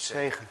Zegen.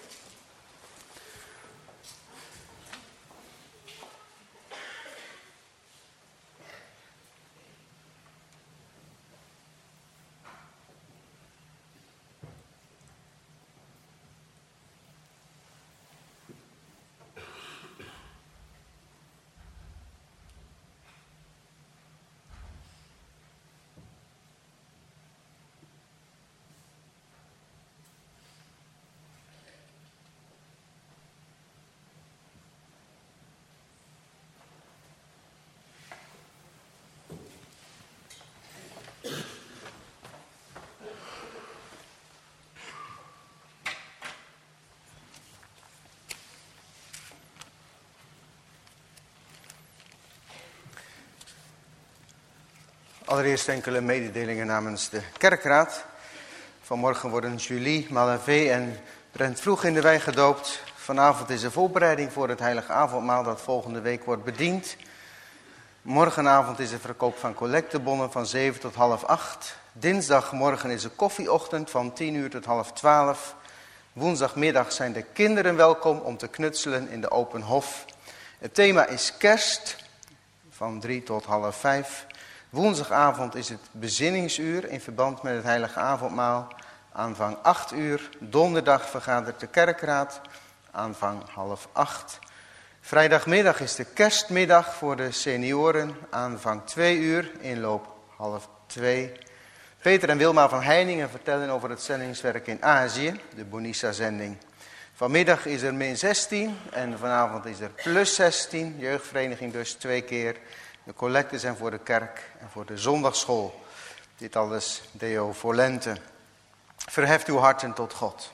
Allereerst enkele mededelingen namens de kerkraad. Vanmorgen worden Julie, Malavé en Brent Vroeg in de wei gedoopt. Vanavond is er voorbereiding voor het heilige avondmaal dat volgende week wordt bediend. Morgenavond is er verkoop van collectebonnen van 7 tot half 8. Dinsdagmorgen is er koffieochtend van 10 uur tot half 12. Woensdagmiddag zijn de kinderen welkom om te knutselen in de open hof. Het thema is kerst van 3 tot half 5. Woensdagavond is het bezinningsuur in verband met het heilige avondmaal. Aanvang 8 uur. Donderdag vergadert de kerkraad. Aanvang half 8. Vrijdagmiddag is de kerstmiddag voor de senioren. Aanvang 2 uur. Inloop half 2. Peter en Wilma van Heiningen vertellen over het zendingswerk in Azië. De Bonissa-zending. Vanmiddag is er min 16 en vanavond is er plus 16. Jeugdvereniging dus 2 keer. De collecten zijn voor de kerk en voor de zondagsschool. Dit alles Deo volente. Verheft uw harten tot God.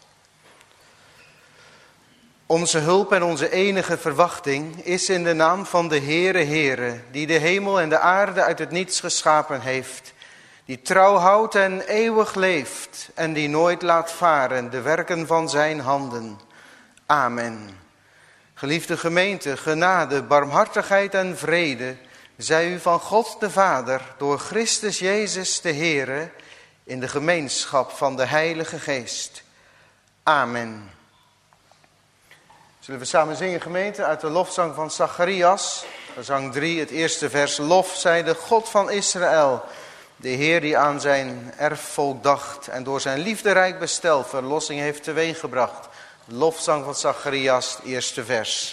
Onze hulp en onze enige verwachting is in de naam van de Heere, die de hemel en de aarde uit het niets geschapen heeft. Die trouw houdt en eeuwig leeft en die nooit laat varen de werken van zijn handen. Amen. Geliefde gemeente, genade, barmhartigheid en vrede zij u van God de Vader, door Christus Jezus de Heere, in de gemeenschap van de Heilige Geest. Amen. Zullen we samen zingen, gemeente, uit de lofzang van Zacharias. Zang 3, het eerste vers. Lof zij de God van Israël, de Heer die aan zijn erfvolk dacht en door zijn liefderijk bestel verlossing heeft teweeggebracht. Lofzang van Zacharias, het eerste vers.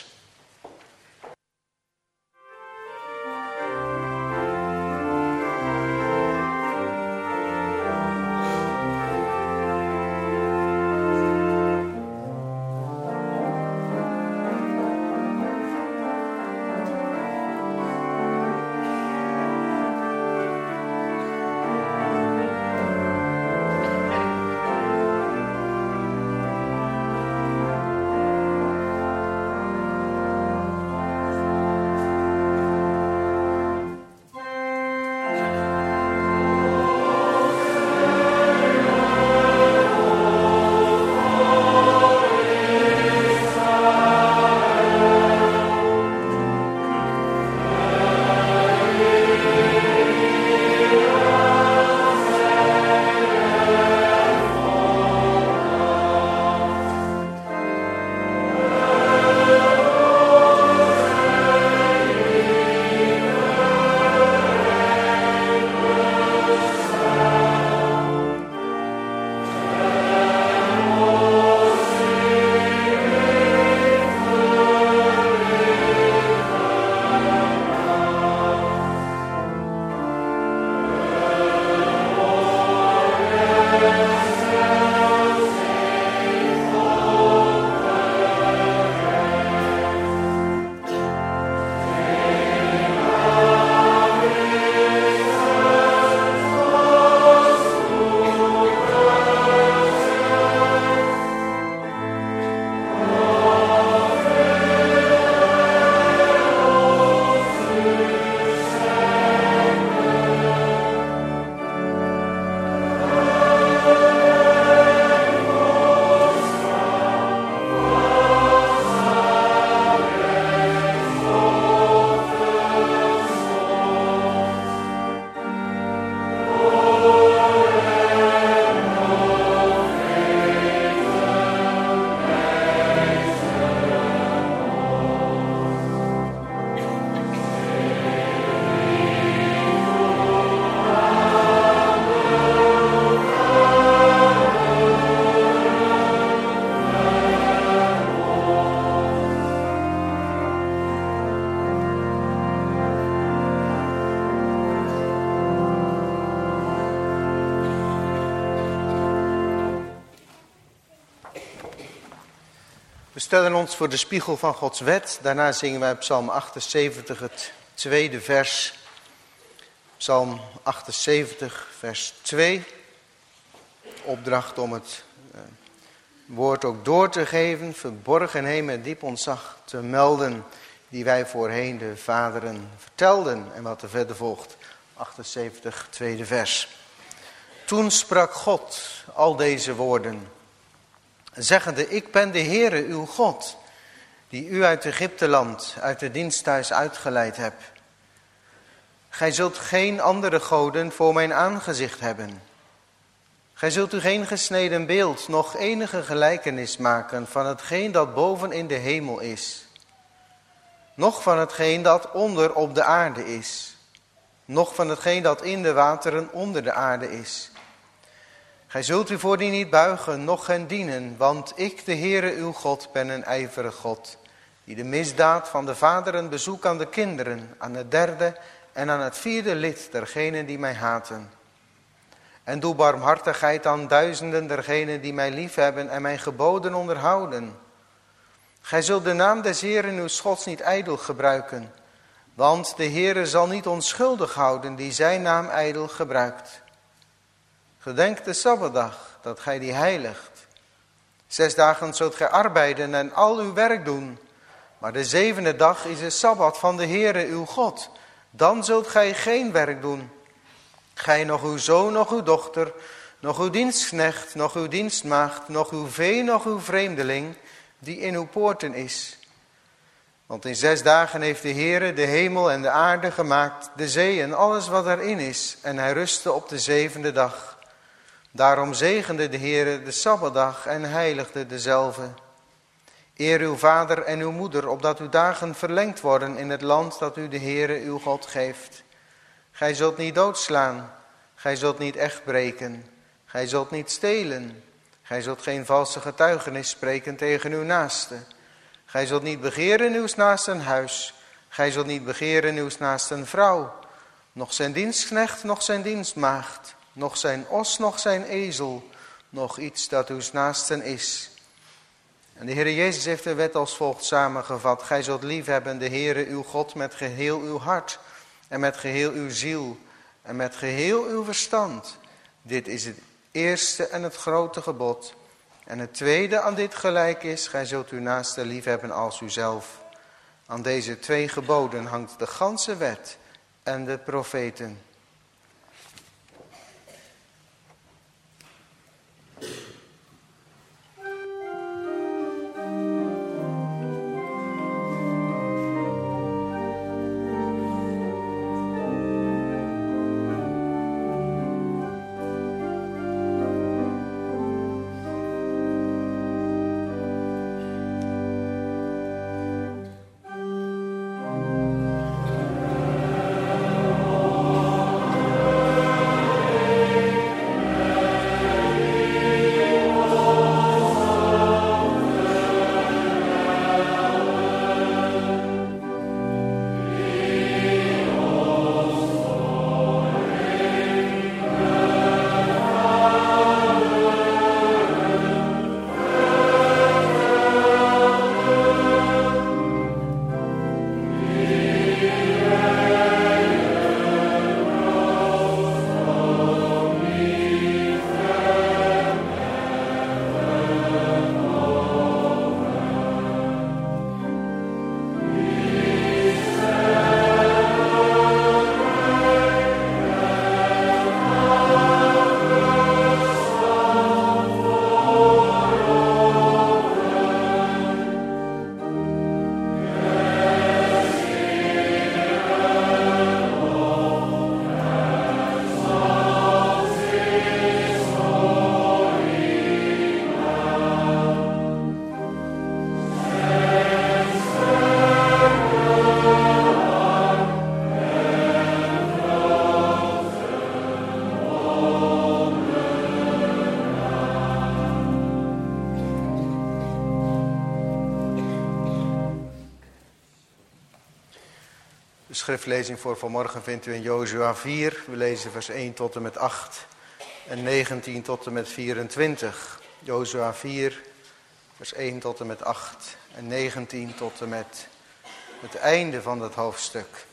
We stellen ons voor de spiegel van Gods wet. Daarna zingen wij Psalm 78, het tweede vers. Psalm 78, vers 2. Opdracht om het woord ook door te geven, verborgenheden met diep ontzag te melden, die wij voorheen de vaderen vertelden. En wat er verder volgt, 78, tweede vers. Toen sprak God al deze woorden, zeggende, ik ben de Heere uw God, die u uit Egypteland, uit het diensthuis uitgeleid heb. Gij zult geen andere goden voor mijn aangezicht hebben. Gij zult u geen gesneden beeld, noch enige gelijkenis maken van hetgeen dat boven in de hemel is, noch van hetgeen dat onder op de aarde is, noch van hetgeen dat in de wateren onder de aarde is. Gij zult u voor die niet buigen, noch hen dienen, want ik, de Heere uw God, ben een ijverig God, die de misdaad van de vaderen bezoekt aan de kinderen, aan het derde en aan het vierde lid dergenen die mij haten. En doe barmhartigheid aan duizenden dergenen die mij liefhebben en mijn geboden onderhouden. Gij zult de naam des Heeren uw Gods niet ijdel gebruiken, want de Heere zal niet onschuldig houden die zijn naam ijdel gebruikt. Gedenk de Sabbatdag, dat gij die heiligt. 6 dagen zult gij arbeiden en al uw werk doen, maar de 7e dag is de Sabbat van de Heere uw God. Dan zult gij geen werk doen. Gij, nog uw zoon, nog uw dochter, nog uw dienstknecht, nog uw dienstmaagd, nog uw vee, nog uw vreemdeling, die in uw poorten is. Want in 6 dagen heeft de Heere de hemel en de aarde gemaakt, de zee en alles wat erin is, en hij rustte op de 7e dag. Daarom zegende de Heere de Sabbatdag en heiligde dezelve. Eer uw vader en uw moeder, opdat uw dagen verlengd worden in het land dat u de Heere uw God geeft. Gij zult niet doodslaan, gij zult niet echt breken, gij zult niet stelen, gij zult geen valse getuigenis spreken tegen uw naaste. Gij zult niet begeren uws naasten huis, gij zult niet begeren uws naasten vrouw, noch zijn dienstknecht, noch zijn dienstmaagd, noch zijn os, noch zijn ezel, noch iets dat uws naasten is. En de Heer Jezus heeft de wet als volgt samengevat. Gij zult liefhebben de Heere uw God met geheel uw hart en met geheel uw ziel en met geheel uw verstand. Dit is het eerste en het grote gebod. En het tweede aan dit gelijk is, gij zult uw naaste liefhebben als uzelf. Aan deze 2 geboden hangt de ganse wet en de profeten. De schriftlezing voor vanmorgen vindt u in Jozua 4. We lezen vers 1 tot en met 8 en 19 tot en met 24. Jozua 4, vers 1 tot en met 8 en 19 tot en met het einde van dat hoofdstuk.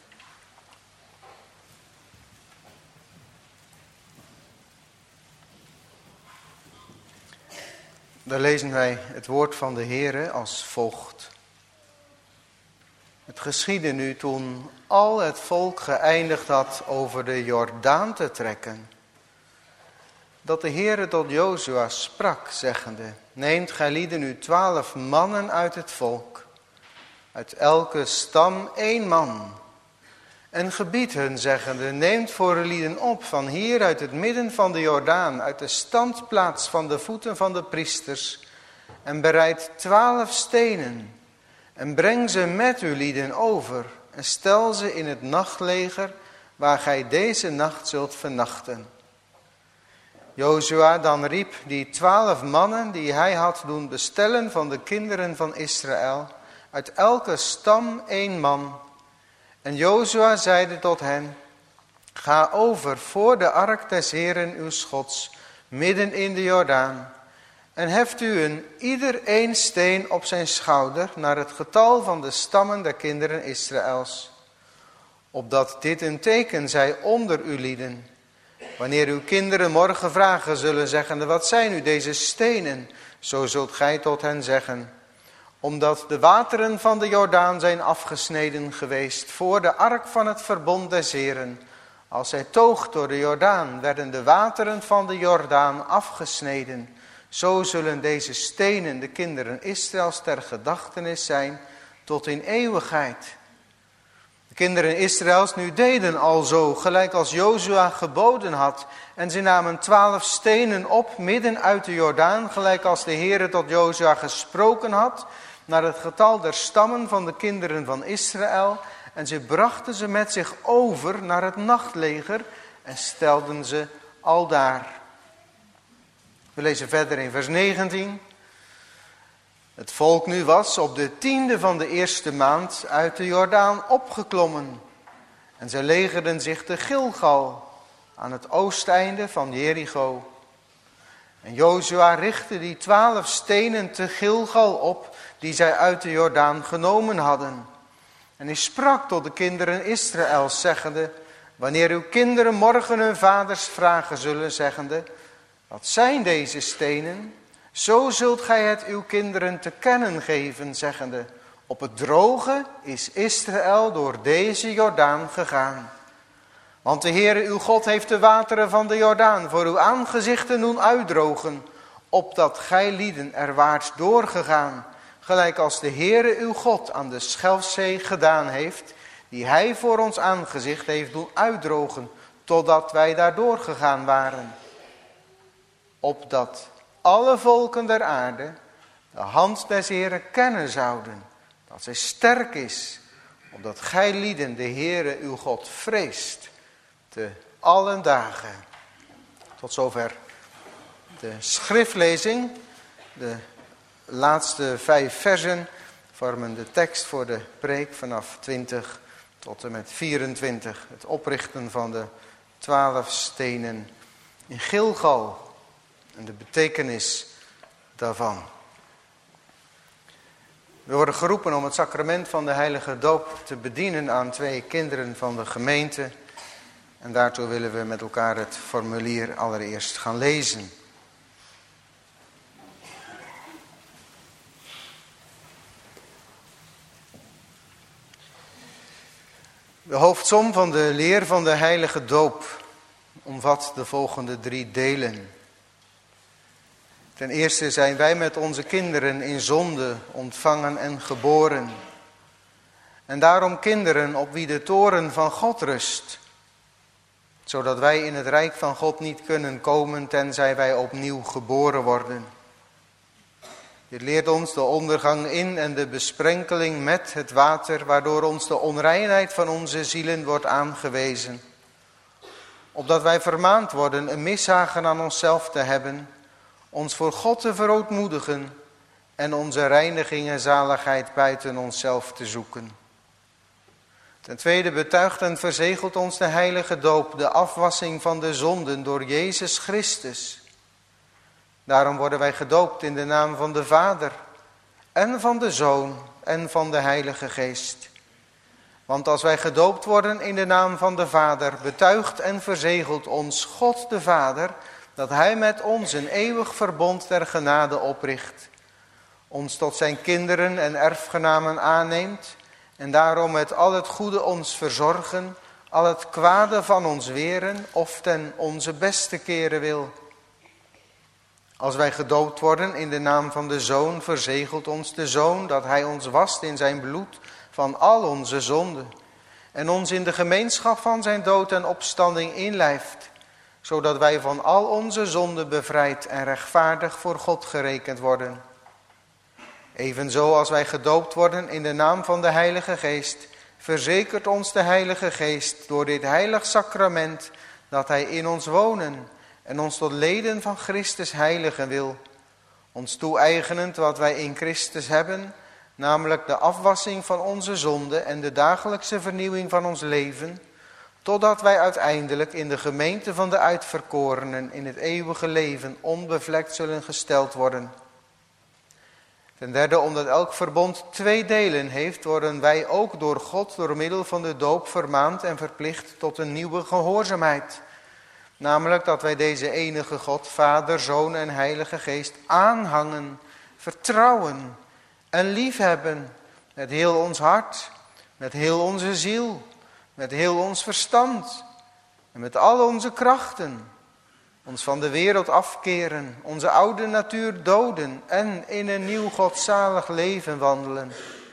Daar lezen wij het woord van de Heere als volgt. Het geschiedde nu toen al het volk geëindigd had over de Jordaan te trekken, dat de Heere tot Jozua sprak, zeggende: neemt gij lieden nu 12 mannen uit het volk, uit elke stam 1 man, en gebiedt hun, zeggende: neemt voor de lieden op van hier uit het midden van de Jordaan, uit de standplaats van de voeten van de priesters, en bereid 12 stenen, en breng ze met uw lieden over, en stel ze in het nachtleger, waar gij deze nacht zult vernachten. Jozua dan riep die 12 mannen die hij had doen bestellen van de kinderen van Israël, uit elke stam 1 man. En Jozua zeide tot hen: ga over voor de ark des Heeren uws Gods, midden in de Jordaan, en heft u ieder 1 steen op zijn schouder, naar het getal van de stammen der kinderen Israëls. Opdat dit een teken zij onder uw lieden. Wanneer uw kinderen morgen vragen zullen, zeggende: wat zijn nu deze stenen? Zo zult gij tot hen zeggen: omdat de wateren van de Jordaan zijn afgesneden geweest voor de ark van het verbond des Heeren. Als zij toog door de Jordaan, werden de wateren van de Jordaan afgesneden. Zo zullen deze stenen de kinderen Israëls ter gedachtenis zijn tot in eeuwigheid. De kinderen Israëls nu deden alzo, gelijk als Jozua geboden had. En ze namen 12 stenen op, midden uit de Jordaan, gelijk als de Heere tot Jozua gesproken had, naar het getal der stammen van de kinderen van Israël. En ze brachten ze met zich over naar het nachtleger en stelden ze aldaar. We lezen verder in vers 19. Het volk nu was op de 10e van de eerste maand uit de Jordaan opgeklommen. En zij legerden zich te Gilgal, aan het oosteinde van Jericho. En Jozua richtte die 12 stenen te Gilgal op, die zij uit de Jordaan genomen hadden. En hij sprak tot de kinderen Israëls, zeggende: wanneer uw kinderen morgen hun vaders vragen zullen, zeggende: wat zijn deze stenen? Zo zult gij het uw kinderen te kennen geven, zeggende: op het droge is Israël door deze Jordaan gegaan. Want de Heere uw God heeft de wateren van de Jordaan voor uw aangezichten doen uitdrogen, opdat gij lieden er waart doorgegaan, gelijk als de Heere uw God aan de Schelfzee gedaan heeft, die hij voor ons aangezicht heeft doen uitdrogen, totdat wij daar doorgegaan waren. Opdat alle volken der aarde de hand des Heeren kennen zouden, dat zij sterk is, opdat gij lieden de Heere uw God vreest, te allen dagen. Tot zover de schriftlezing. De laatste 5 versen vormen de tekst voor de preek vanaf 20 tot en met 24. Het oprichten van de 12 stenen in Gilgal en de betekenis daarvan. We worden geroepen om het sacrament van de heilige doop te bedienen aan 2 kinderen van de gemeente. En daartoe willen we met elkaar het formulier allereerst gaan lezen. De hoofdsom van de leer van de heilige doop omvat de volgende 3 delen. Ten eerste zijn wij met onze kinderen in zonde ontvangen en geboren. En daarom kinderen op wie de toorn van God rust. Zodat wij in het rijk van God niet kunnen komen tenzij wij opnieuw geboren worden. Dit leert ons de ondergang in en de besprenkeling met het water, waardoor ons de onreinheid van onze zielen wordt aangewezen. Opdat wij vermaand worden een mishagen aan onszelf te hebben, ons voor God te verootmoedigen en onze reiniging en zaligheid buiten onszelf te zoeken. Ten tweede betuigt en verzegelt ons de heilige doop de afwassing van de zonden door Jezus Christus. Daarom worden wij gedoopt in de naam van de Vader en van de Zoon en van de Heilige Geest. Want als wij gedoopt worden in de naam van de Vader, betuigt en verzegelt ons God de Vader dat Hij met ons een eeuwig verbond der genade opricht, ons tot zijn kinderen en erfgenamen aanneemt en daarom met al het goede ons verzorgen, al het kwade van ons weren of ten onze beste keren wil. Als wij gedoopt worden in de naam van de Zoon, verzegelt ons de Zoon dat Hij ons wast in zijn bloed van al onze zonden en ons in de gemeenschap van zijn dood en opstanding inlijft, zodat wij van al onze zonden bevrijd en rechtvaardig voor God gerekend worden. Evenzo als wij gedoopt worden in de naam van de Heilige Geest, verzekert ons de Heilige Geest door dit heilig sacrament dat Hij in ons wonen en ons tot leden van Christus heiligen wil, ons toe-eigenend wat wij in Christus hebben, namelijk de afwassing van onze zonde en de dagelijkse vernieuwing van ons leven, totdat wij uiteindelijk in de gemeente van de uitverkorenen in het eeuwige leven onbevlekt zullen gesteld worden. Ten derde, omdat elk verbond 2 delen heeft, worden wij ook door God door middel van de doop vermaand en verplicht tot een nieuwe gehoorzaamheid. Namelijk dat wij deze enige God, Vader, Zoon en Heilige Geest aanhangen, vertrouwen en liefhebben met heel ons hart, met heel onze ziel, met heel ons verstand en met al onze krachten. Ons van de wereld afkeren, onze oude natuur doden en in een nieuw godzalig leven wandelen.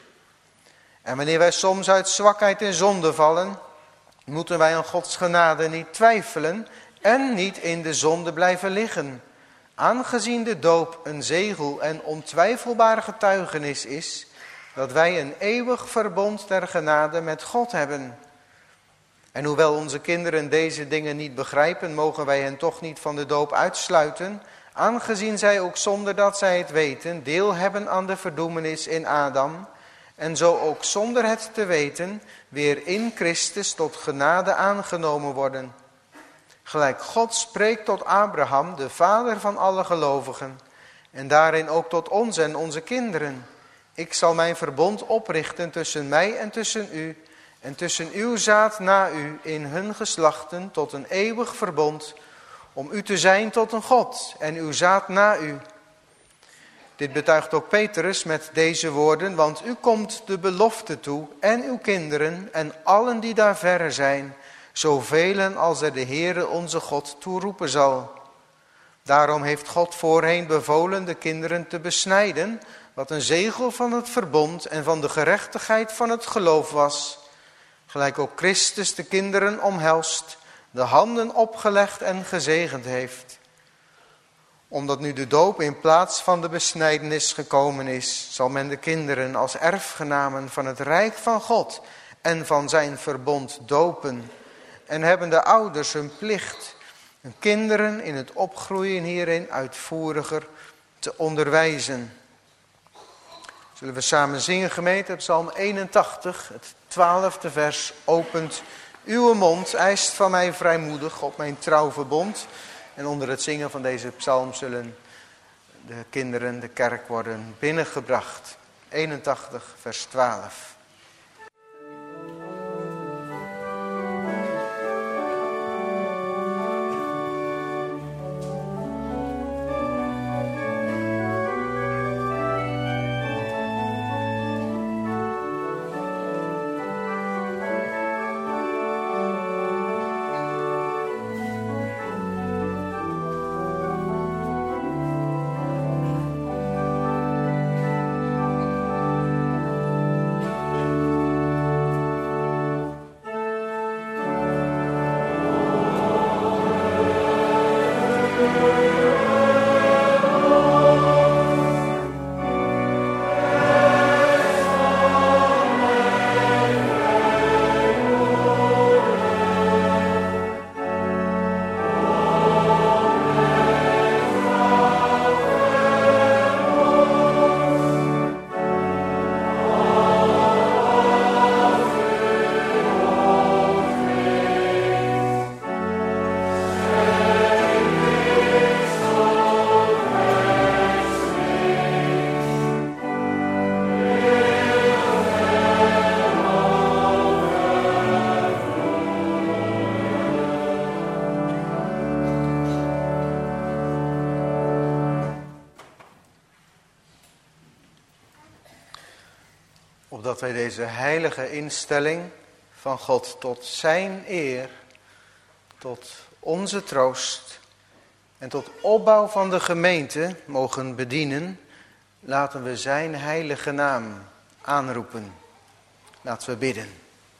En wanneer wij soms uit zwakheid in zonde vallen, moeten wij aan Gods genade niet twijfelen en niet in de zonde blijven liggen, aangezien de doop een zegel en ontwijfelbare getuigenis is dat wij een eeuwig verbond der genade met God hebben. En hoewel onze kinderen deze dingen niet begrijpen, mogen wij hen toch niet van de doop uitsluiten, aangezien zij ook zonder dat zij het weten deel hebben aan de verdoemenis in Adam, en zo ook zonder het te weten weer in Christus tot genade aangenomen worden. Gelijk God spreekt tot Abraham, de vader van alle gelovigen, en daarin ook tot ons en onze kinderen. Ik zal mijn verbond oprichten tussen mij en tussen u, en tussen uw zaad na u in hun geslachten tot een eeuwig verbond, om u te zijn tot een God en uw zaad na u. Dit betuigt ook Petrus met deze woorden, want u komt de belofte toe en uw kinderen en allen die daar verre zijn, zoveel als er de Heere onze God toeroepen zal. Daarom heeft God voorheen bevolen de kinderen te besnijden, wat een zegel van het verbond en van de gerechtigheid van het geloof was. Gelijk ook Christus de kinderen omhelst, de handen opgelegd en gezegend heeft. Omdat nu de doop in plaats van de besnijdenis gekomen is, zal men de kinderen als erfgenamen van het rijk van God en van zijn verbond dopen. En hebben de ouders hun plicht hun kinderen in het opgroeien hierin uitvoeriger te onderwijzen. Zullen we samen zingen, gemeente, Psalm 81, het 12e vers. Opent uw mond, eist van mij vrijmoedig op mijn trouw verbond. En onder het zingen van deze psalm zullen de kinderen de kerk worden binnengebracht. 81 vers 12. Opdat wij deze heilige instelling van God tot zijn eer, tot onze troost en tot opbouw van de gemeente mogen bedienen, laten we zijn heilige naam aanroepen. Laten we bidden.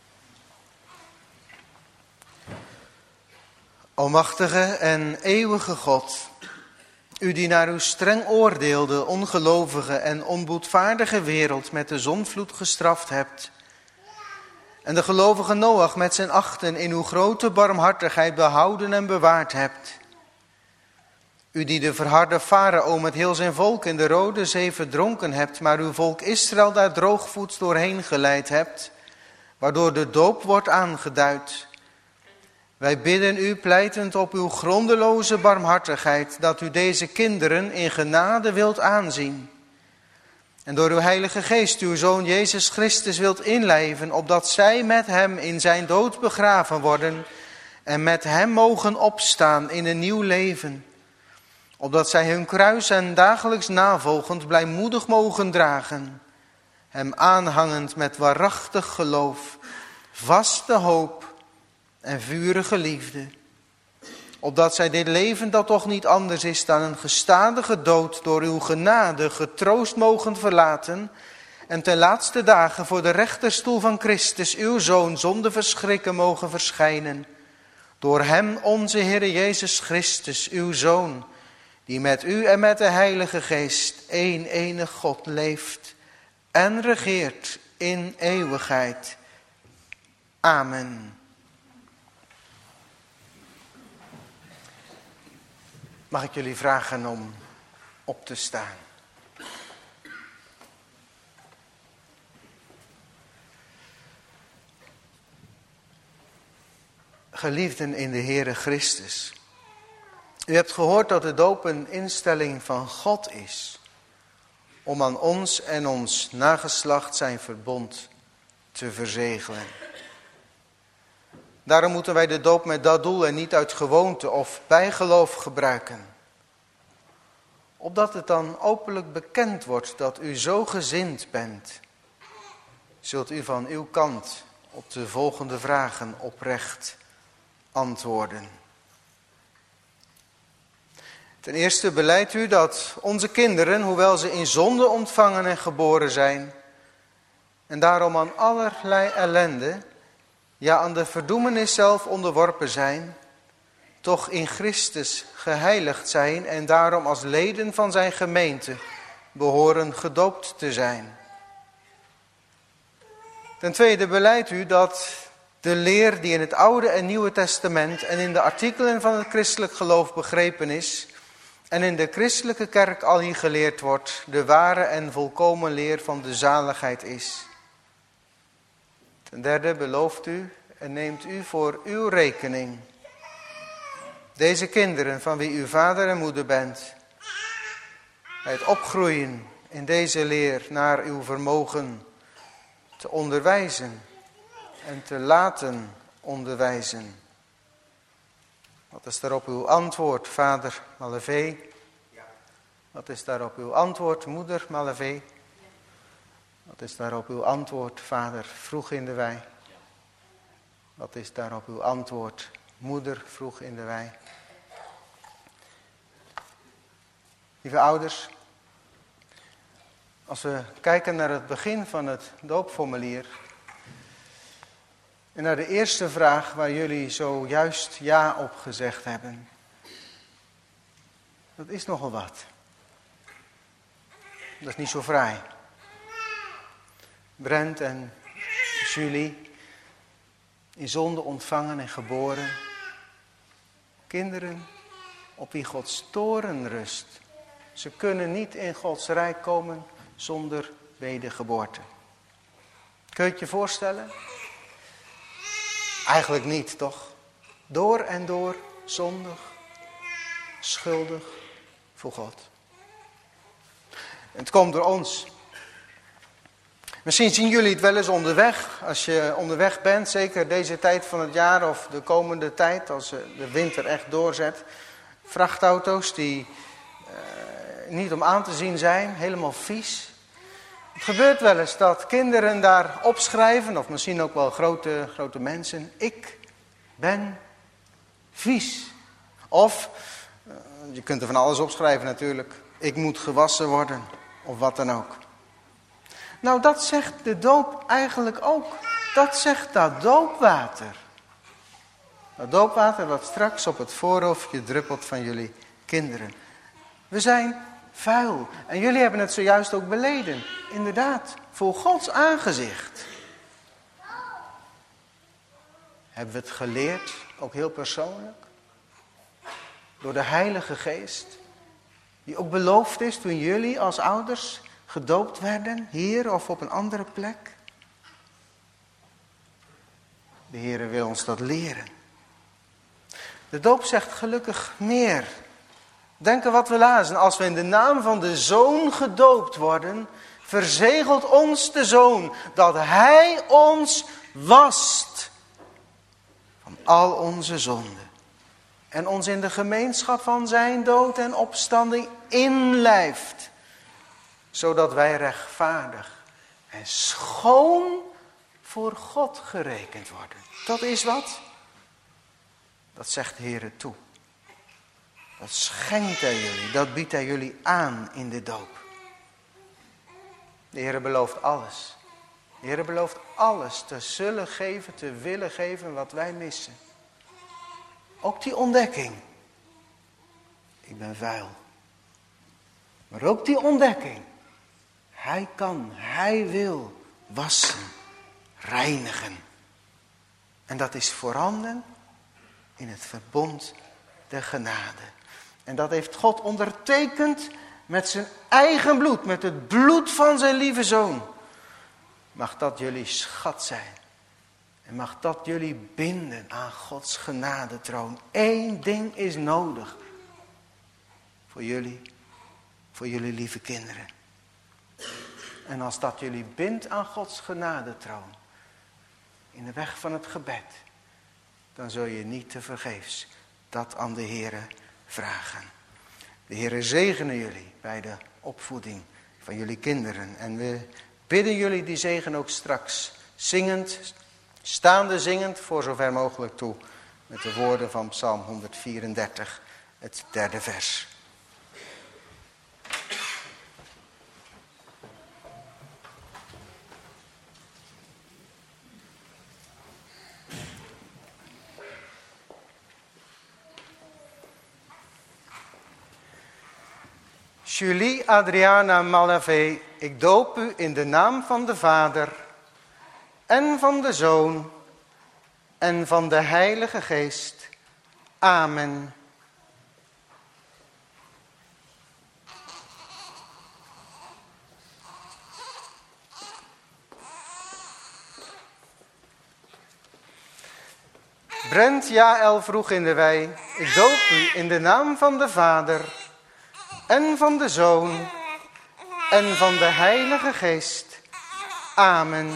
Almachtige en eeuwige God, u die naar uw streng oordeel de ongelovige en onboedvaardige wereld met de zondvloed gestraft hebt, en de gelovige Noach met zijn 8 in uw grote barmhartigheid behouden en bewaard hebt. U die de verharde Farao met heel zijn volk in de Rode Zee verdronken hebt, maar uw volk Israël daar droogvoets doorheen geleid hebt, waardoor de doop wordt aangeduid. Wij bidden u, pleitend op uw grondeloze barmhartigheid, dat u deze kinderen in genade wilt aanzien. En door uw Heilige Geest uw Zoon Jezus Christus wilt inlijven, opdat zij met hem in zijn dood begraven worden en met hem mogen opstaan in een nieuw leven. Opdat zij hun kruis en dagelijks navolgend blijmoedig mogen dragen, hem aanhangend met waarachtig geloof, vaste hoop en vurige liefde. Opdat zij dit leven, dat toch niet anders is dan een gestadige dood, door uw genade getroost mogen verlaten en ten laatste dagen voor de rechterstoel van Christus, uw Zoon, zonder verschrikken mogen verschijnen. Door hem, onze Heere Jezus Christus, uw Zoon, die met u en met de Heilige Geest één enig God leeft en regeert in eeuwigheid. Amen. Mag ik jullie vragen om op te staan? Geliefden in de Heere Christus, u hebt gehoord dat de doop een instelling van God is om aan ons en ons nageslacht zijn verbond te verzegelen. Daarom moeten wij de doop met dat doel en niet uit gewoonte of bijgeloof gebruiken. Opdat het dan openlijk bekend wordt dat u zo gezind bent, zult u van uw kant op de volgende vragen oprecht antwoorden. Ten eerste belijdt u dat onze kinderen, hoewel ze in zonde ontvangen en geboren zijn, en daarom aan allerlei ellende, ja aan de verdoemenis zelf onderworpen zijn, toch in Christus geheiligd zijn en daarom als leden van zijn gemeente behoren gedoopt te zijn. Ten tweede belijdt u dat de leer die in het Oude en Nieuwe Testament en in de artikelen van het christelijk geloof begrepen is en in de christelijke kerk alhier geleerd wordt, de ware en volkomen leer van de zaligheid is. Ten derde belooft u en neemt u voor uw rekening deze kinderen van wie u vader en moeder bent, bij het opgroeien in deze leer naar uw vermogen te onderwijzen en te laten onderwijzen. Wat is daarop uw antwoord, vader Mallevé? Wat is daarop uw antwoord, moeder Mallevé? Wat is daarop uw antwoord, vader Vroeg in de Wei? Wat is daarop uw antwoord, moeder Vroeg in de Wei? Lieve ouders, als we kijken naar het begin van het doopformulier en naar de eerste vraag waar jullie zojuist ja op gezegd hebben, dat is nogal wat. Dat is niet zo fraai. Brent en Julie, in zonde ontvangen en geboren. Kinderen op wie Gods toorn rust. Ze kunnen niet in Gods rijk komen zonder wedergeboorte. Kun je het je voorstellen? Eigenlijk niet, toch? Door en door zondig, schuldig voor God. Het komt door ons. Misschien zien jullie het wel eens onderweg. Als je onderweg bent, zeker deze tijd van het jaar of de komende tijd, als de winter echt doorzet. Vrachtauto's die niet om aan te zien zijn, helemaal vies. Het gebeurt wel eens dat kinderen daar opschrijven, of misschien ook wel grote mensen. Ik ben vies. Of, je kunt er van alles opschrijven natuurlijk. Ik moet gewassen worden, of wat dan ook. Nou, dat zegt de doop eigenlijk ook. Dat zegt dat doopwater. Dat doopwater wat straks op het voorhoofdje druppelt van jullie kinderen. We zijn vuil. En jullie hebben het zojuist ook beleden. Inderdaad, voor Gods aangezicht. Hebben we het geleerd, ook heel persoonlijk. Door de Heilige Geest. Die ook beloofd is toen jullie als ouders gedoopt werden. Hier of op een andere plek. De Heer wil ons dat leren. De doop zegt gelukkig meer. Denk aan wat we lazen. Als we in de naam van de Zoon gedoopt worden, verzegelt ons de Zoon dat Hij ons wast van al onze zonden. En ons in de gemeenschap van zijn dood en opstanding inlijft. Zodat wij rechtvaardig en schoon voor God gerekend worden. Dat is wat? Dat zegt de Heer toe. Dat schenkt hij jullie. Dat biedt hij jullie aan in de doop. De Heer belooft alles. De Heer belooft alles te zullen geven, te willen geven wat wij missen. Ook die ontdekking. Ik ben vuil. Maar ook die ontdekking. Hij kan, hij wil wassen, reinigen. En dat is voorhanden in het verbond der genade. En dat heeft God ondertekend met zijn eigen bloed, met het bloed van zijn lieve Zoon. Mag dat jullie schat zijn. En mag dat jullie binden aan Gods genadetroon. Eén ding is nodig. Voor jullie lieve kinderen. En als dat jullie bindt aan Gods genadetroon. In de weg van het gebed. Dan zul je niet tevergeefs dat aan de Heere vragen. De Heere zegene jullie bij de opvoeding van jullie kinderen. En we bidden jullie die zegen ook straks zingend, staande zingend, voor zover mogelijk toe. Met de woorden van Psalm 134, het 3e vers. Julie Adriana Malavé, ik doop u in de naam van de Vader en van de Zoon en van de Heilige Geest. Amen. Brent Jaël vroeg in de wei, ik doop u in de naam van de Vader en van de Zoon en van de Heilige Geest. Amen.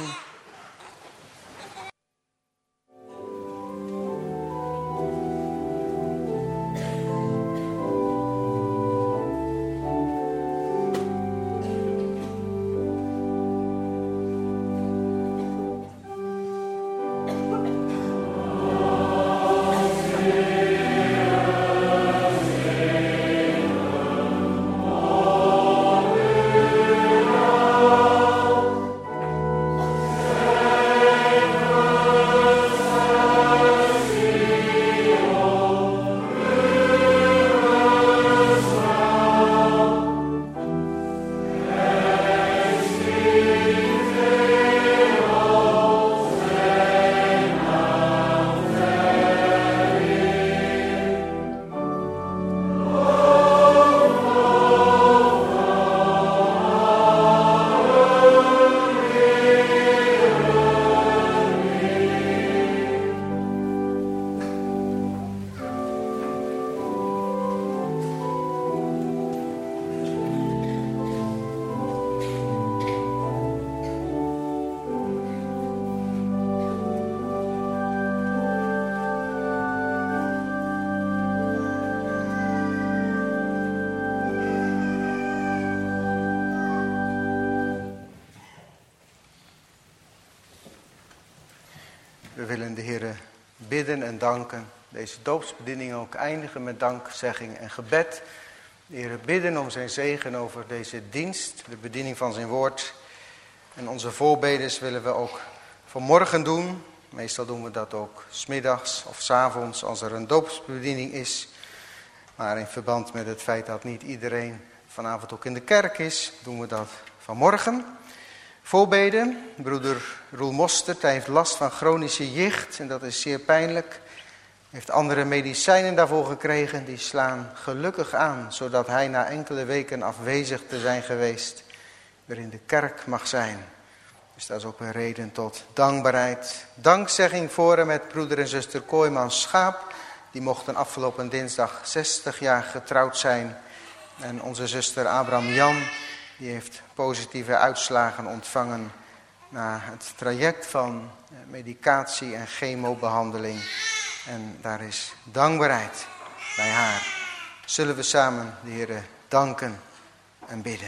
We willen de Heer bidden en danken. Deze doopsbediening ook eindigen met dankzegging en gebed. De Heer bidden om zijn zegen over deze dienst, de bediening van zijn woord. En onze voorbedes willen we ook vanmorgen doen. Meestal doen we dat ook 's middags of 's avonds als er een doopsbediening is. Maar in verband met het feit dat niet iedereen vanavond ook in de kerk is, doen we dat vanmorgen. Voorbeden. Broeder Roel Mostert, hij heeft last van chronische jicht en dat is zeer pijnlijk. Hij heeft andere medicijnen daarvoor gekregen, die slaan gelukkig aan, zodat hij na enkele weken afwezig te zijn geweest weer in de kerk mag zijn. Dus dat is ook een reden tot dankbaarheid. Dankzegging voor hem met broeder en zuster Kooijmans Schaap. Die mochten afgelopen dinsdag 60 jaar getrouwd zijn. En onze zuster Abraham Jan, die heeft positieve uitslagen ontvangen na het traject van medicatie en chemobehandeling. En daar is dankbaarheid bij haar. Zullen we samen de Heer danken en bidden.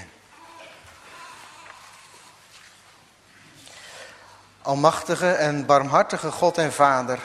Almachtige en barmhartige God en Vader,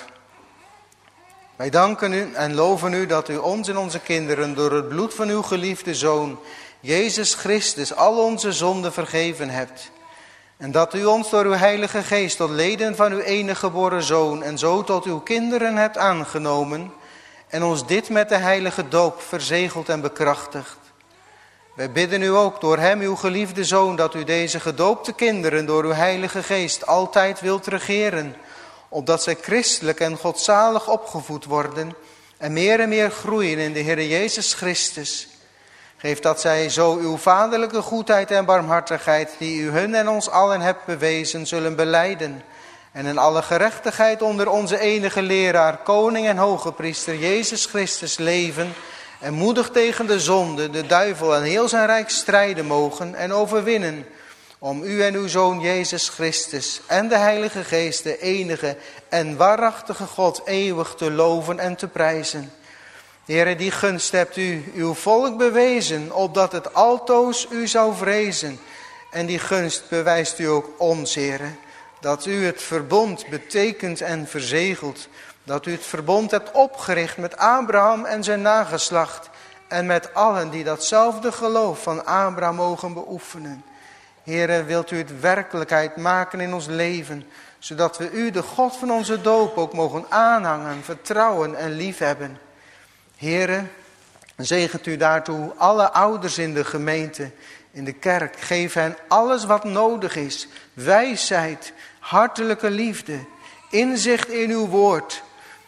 wij danken u en loven u dat u ons en onze kinderen door het bloed van uw geliefde Zoon, Jezus Christus, al onze zonden vergeven hebt. En dat u ons door uw Heilige Geest tot leden van uw enige geboren Zoon en zo tot uw kinderen hebt aangenomen en ons dit met de heilige doop verzegeld en bekrachtigt. Wij bidden u ook door hem, uw geliefde Zoon, dat u deze gedoopte kinderen door uw Heilige Geest altijd wilt regeren, opdat zij christelijk en godzalig opgevoed worden en meer groeien in de Heer Jezus Christus. Geef dat zij zo uw vaderlijke goedheid en barmhartigheid, die u hun en ons allen hebt bewezen, zullen belijden. En in alle gerechtigheid onder onze enige leraar, koning en hoge priester Jezus Christus leven en moedig tegen de zonde, de duivel en heel zijn rijk strijden mogen en overwinnen. Om u en uw Zoon Jezus Christus en de Heilige Geest, de enige en waarachtige God, eeuwig te loven en te prijzen. Heere, die gunst hebt u uw volk bewezen, opdat het altoos u zou vrezen. En die gunst bewijst u ook ons, Heere, dat u het verbond betekent en verzegelt. Dat u het verbond hebt opgericht met Abraham en zijn nageslacht. En met allen die datzelfde geloof van Abraham mogen beoefenen. Heere, wilt u het werkelijkheid maken in ons leven, zodat we u, de God van onze doop, ook mogen aanhangen, vertrouwen en liefhebben. Heere, zegent u daartoe alle ouders in de gemeente, in de kerk. Geef hen alles wat nodig is, wijsheid, hartelijke liefde, inzicht in uw woord,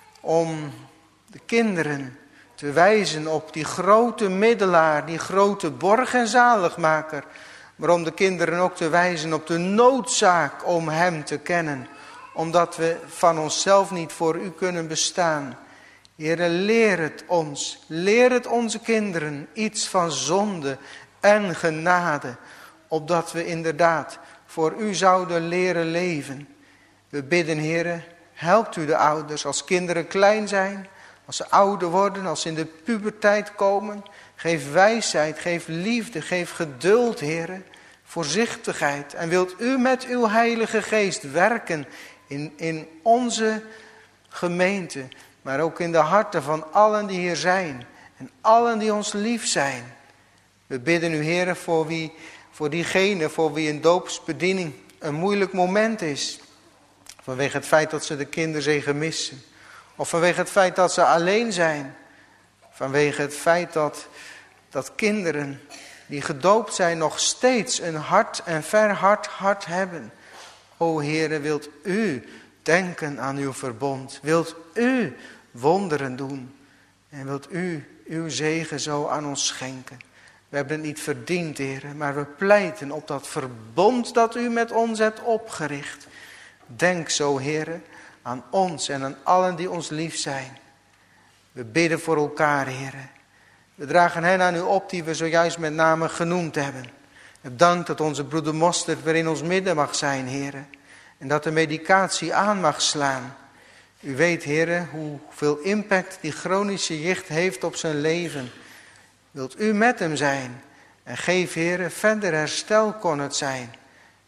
om de kinderen te wijzen op die grote middelaar, die grote borg en zaligmaker. Maar om de kinderen ook te wijzen op de noodzaak om hem te kennen. Omdat we van onszelf niet voor u kunnen bestaan. Heere, leer het ons. Leer het onze kinderen iets van zonde en genade. Opdat we inderdaad voor u zouden leren leven. We bidden, Heere, helpt u de ouders als kinderen klein zijn. Als ze ouder worden, als ze in de puberteit komen. Geef wijsheid, geef liefde, geef geduld, Heere. Voorzichtigheid. En wilt u met uw Heilige Geest werken in onze gemeente. Maar ook in de harten van allen die hier zijn. En allen die ons lief zijn. We bidden u, Heere, voor diegene voor wie een doopsbediening een moeilijk moment is. Vanwege het feit dat ze de kinderzegen missen. Of vanwege het feit dat ze alleen zijn. Vanwege het feit dat kinderen die gedoopt zijn nog steeds een hard en verhard hart hebben. O Heere, wilt u denken aan uw verbond. Wilt u wonderen doen. En wilt u uw zegen zo aan ons schenken. We hebben het niet verdiend, Heere, maar we pleiten op dat verbond dat u met ons hebt opgericht. Denk zo, Heere, aan ons en aan allen die ons lief zijn. We bidden voor elkaar, Heere. We dragen hen aan u op die we zojuist met name genoemd hebben. Dank dat onze broeder Mostert weer in ons midden mag zijn, Heere. En dat de medicatie aan mag slaan. U weet, Heere, hoeveel impact die chronische jicht heeft op zijn leven. Wilt u met hem zijn? En geef, Heere, verder herstel kon het zijn.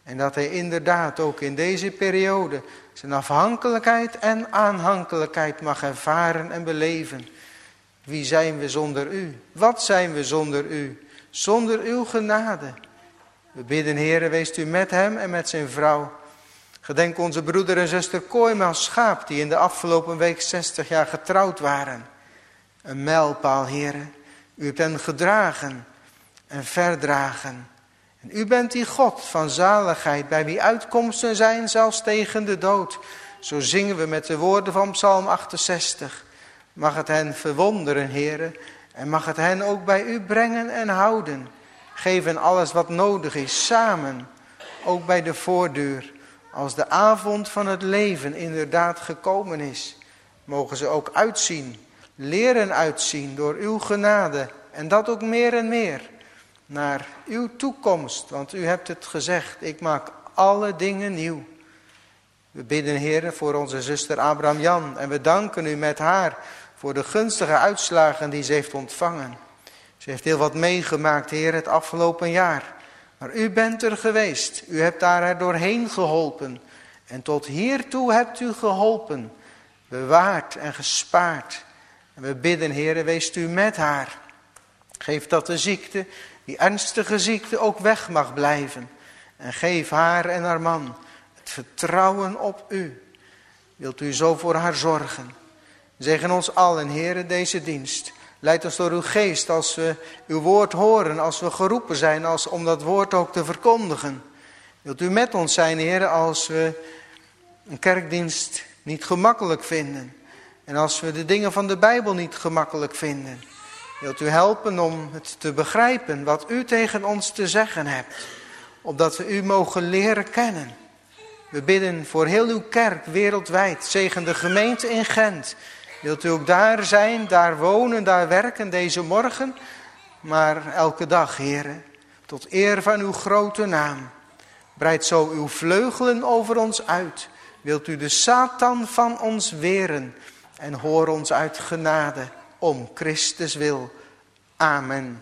En dat hij inderdaad ook in deze periode zijn afhankelijkheid en aanhankelijkheid mag ervaren en beleven. Wie zijn we zonder u? Wat zijn we zonder u? Zonder uw genade. We bidden, Heere, wees u met hem en met zijn vrouw. Gedenk onze broeder en zuster Kooijma Schaap, die in de afgelopen week 60 jaar getrouwd waren. Een mijlpaal, Heere. U hebt hen gedragen en verdragen. En u bent die God van zaligheid, bij wie uitkomsten zijn, zelfs tegen de dood. Zo zingen we met de woorden van Psalm 68. Mag het hen verwonderen, Heere, en mag het hen ook bij u brengen en houden. Geef hen alles wat nodig is, samen, ook bij de voordeur. Als de avond van het leven inderdaad gekomen is, mogen ze ook uitzien, leren uitzien door uw genade. En dat ook meer en meer, naar uw toekomst. Want u hebt het gezegd, ik maak alle dingen nieuw. We bidden, Heere, voor onze zuster Abraham Jan. En we danken u met haar voor de gunstige uitslagen die ze heeft ontvangen. Ze heeft heel wat meegemaakt, Heer, het afgelopen jaar. Maar u bent er geweest. U hebt daar doorheen geholpen. En tot hiertoe hebt u geholpen. Bewaard en gespaard. En we bidden, Heer, wees u met haar. Geef dat de ziekte, die ernstige ziekte, ook weg mag blijven. En geef haar en haar man het vertrouwen op u. Wilt u zo voor haar zorgen? Zegen ons allen, Heere, deze dienst. Leid ons door uw geest als we uw woord horen, als we geroepen zijn om dat woord ook te verkondigen. Wilt u met ons zijn, Heere, als we een kerkdienst niet gemakkelijk vinden. En als we de dingen van de Bijbel niet gemakkelijk vinden. Wilt u helpen om het te begrijpen wat u tegen ons te zeggen hebt. Opdat we u mogen leren kennen. We bidden voor heel uw kerk wereldwijd. Zegen de gemeente in Gent. Wilt u ook daar zijn, daar wonen, daar werken deze morgen. Maar elke dag, Heere, tot eer van uw grote naam. Breid zo uw vleugelen over ons uit. Wilt u de Satan van ons weren. En hoor ons uit genade om Christus wil. Amen.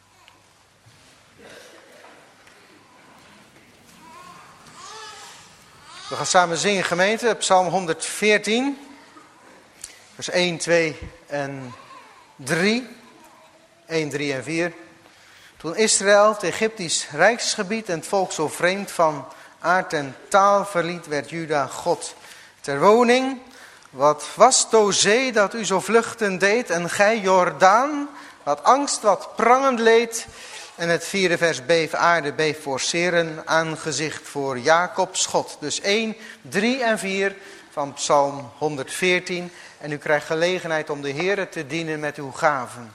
We gaan samen zingen, gemeente, Psalm 114, vers 1, 2 en 3. 1, 3 en 4. Toen Israël het Egyptisch rijksgebied en het volk zo vreemd van aard en taal verliet, werd Juda God ter woning. Wat was de zee dat u zo vluchten deed en gij Jordaan, wat angst, wat prangend leed. En het 4e vers, beef aarde, beef voor Seren, aangezicht voor Jacobs God. Dus 1, 3 en 4 van Psalm 114. En u krijgt gelegenheid om de Heere te dienen met uw gaven.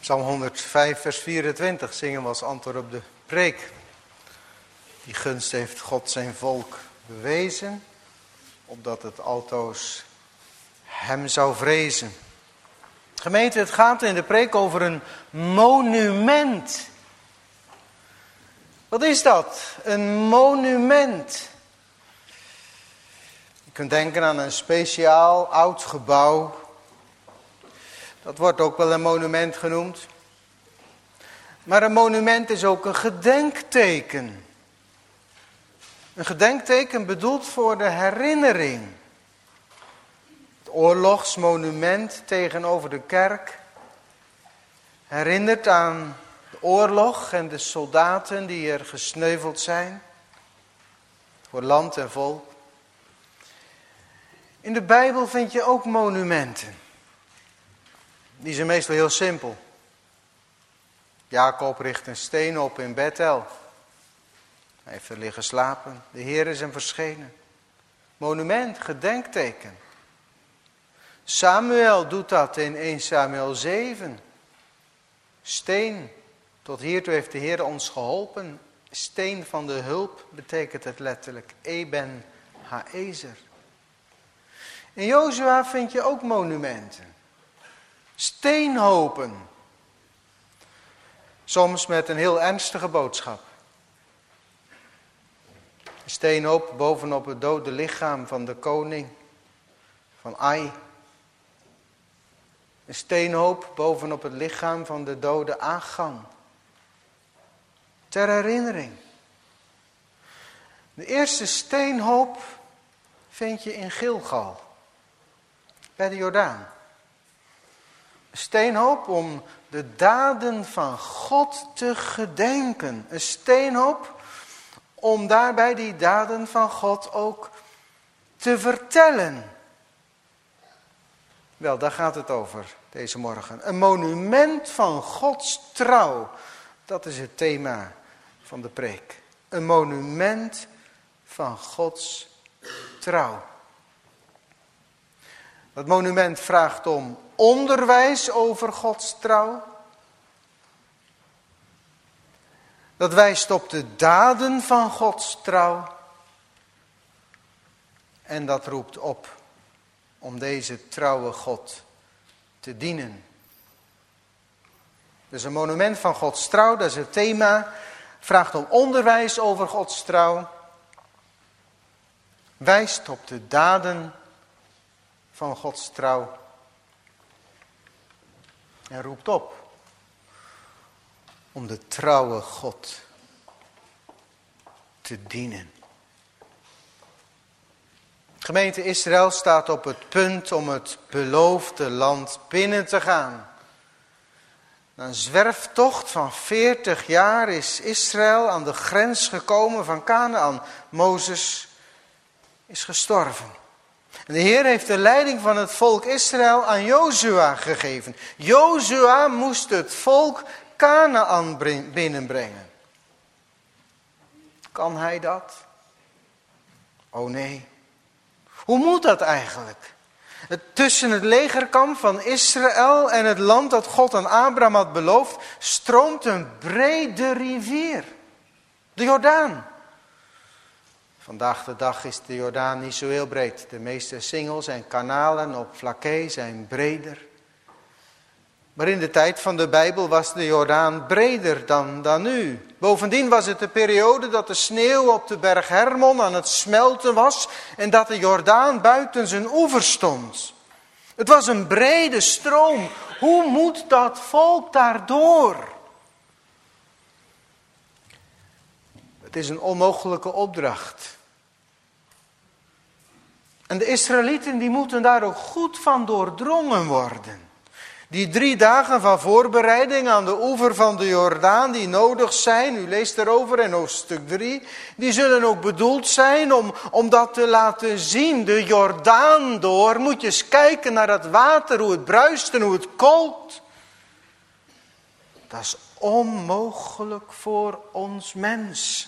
Psalm 105 vers 24 zingen we als antwoord op de preek. Die gunst heeft God zijn volk bewezen, opdat het altoos hem zou vrezen. Gemeente, het gaat in de preek over een monument. Wat is dat? Een monument. Je kunt denken aan een speciaal oud gebouw. Dat wordt ook wel een monument genoemd. Maar een monument is ook een gedenkteken. Een gedenkteken bedoeld voor de herinnering. Het oorlogsmonument tegenover de kerk herinnert aan de oorlog en de soldaten die er gesneuveld zijn. Voor land en volk. In de Bijbel vind je ook monumenten. Die zijn meestal heel simpel. Jacob richt een steen op in Bethel. Hij heeft er liggen slapen. De Heer is hem verschenen. Monument, gedenkteken. Samuel doet dat in 1 Samuel 7. Steen. Tot hiertoe heeft de Heer ons geholpen. Steen van de hulp betekent het letterlijk. Eben Haezer. In Jozua vind je ook monumenten. Steenhopen. Soms met een heel ernstige boodschap. Een steenhoop bovenop het dode lichaam van de koning van Ai. Een steenhoop bovenop het lichaam van de dode Agan. Ter herinnering. De eerste steenhoop vind je in Gilgal. Bij de Jordaan. Een steenhoop om de daden van God te gedenken. Een steenhoop om daarbij die daden van God ook te vertellen. Wel, daar gaat het over deze morgen. Een monument van Gods trouw. Dat is het thema van de preek. Een monument van Gods trouw. Dat monument vraagt om onderwijs over Gods trouw. Dat wijst op de daden van Gods trouw. En dat roept op om deze trouwe God te dienen. Dus een monument van Gods trouw, dat is het thema. Vraagt om onderwijs over Gods trouw. Wijst op de daden van Gods trouw. En roept op om de trouwe God te dienen. Gemeente Israël staat op het punt om het beloofde land binnen te gaan. Na een zwerftocht van 40 jaar is Israël aan de grens gekomen van Kanaän. Mozes is gestorven. En de Heer heeft de leiding van het volk Israël aan Jozua gegeven. Jozua moest het volk Kanaän binnenbrengen. Kan hij dat? Oh nee. Hoe moet dat eigenlijk? Tussen het legerkamp van Israël en het land dat God aan Abraham had beloofd, stroomt een brede rivier. De Jordaan. Vandaag de dag is de Jordaan niet zo heel breed. De meeste singels en kanalen op vlakke zijn breder. Maar in de tijd van de Bijbel was de Jordaan breder dan nu. Bovendien was het de periode dat de sneeuw op de berg Hermon aan het smelten was en dat de Jordaan buiten zijn oever stond. Het was een brede stroom. Hoe moet dat volk daardoor? Het is een onmogelijke opdracht. En de Israëlieten die moeten daar ook goed van doordrongen worden. Die 3 dagen van voorbereiding aan de oever van de Jordaan die nodig zijn, u leest erover in hoofdstuk 3, die zullen ook bedoeld zijn om dat te laten zien. De Jordaan door, moet je eens kijken naar dat water, hoe het bruist en hoe het koolt. Dat is onmogelijk voor ons mens.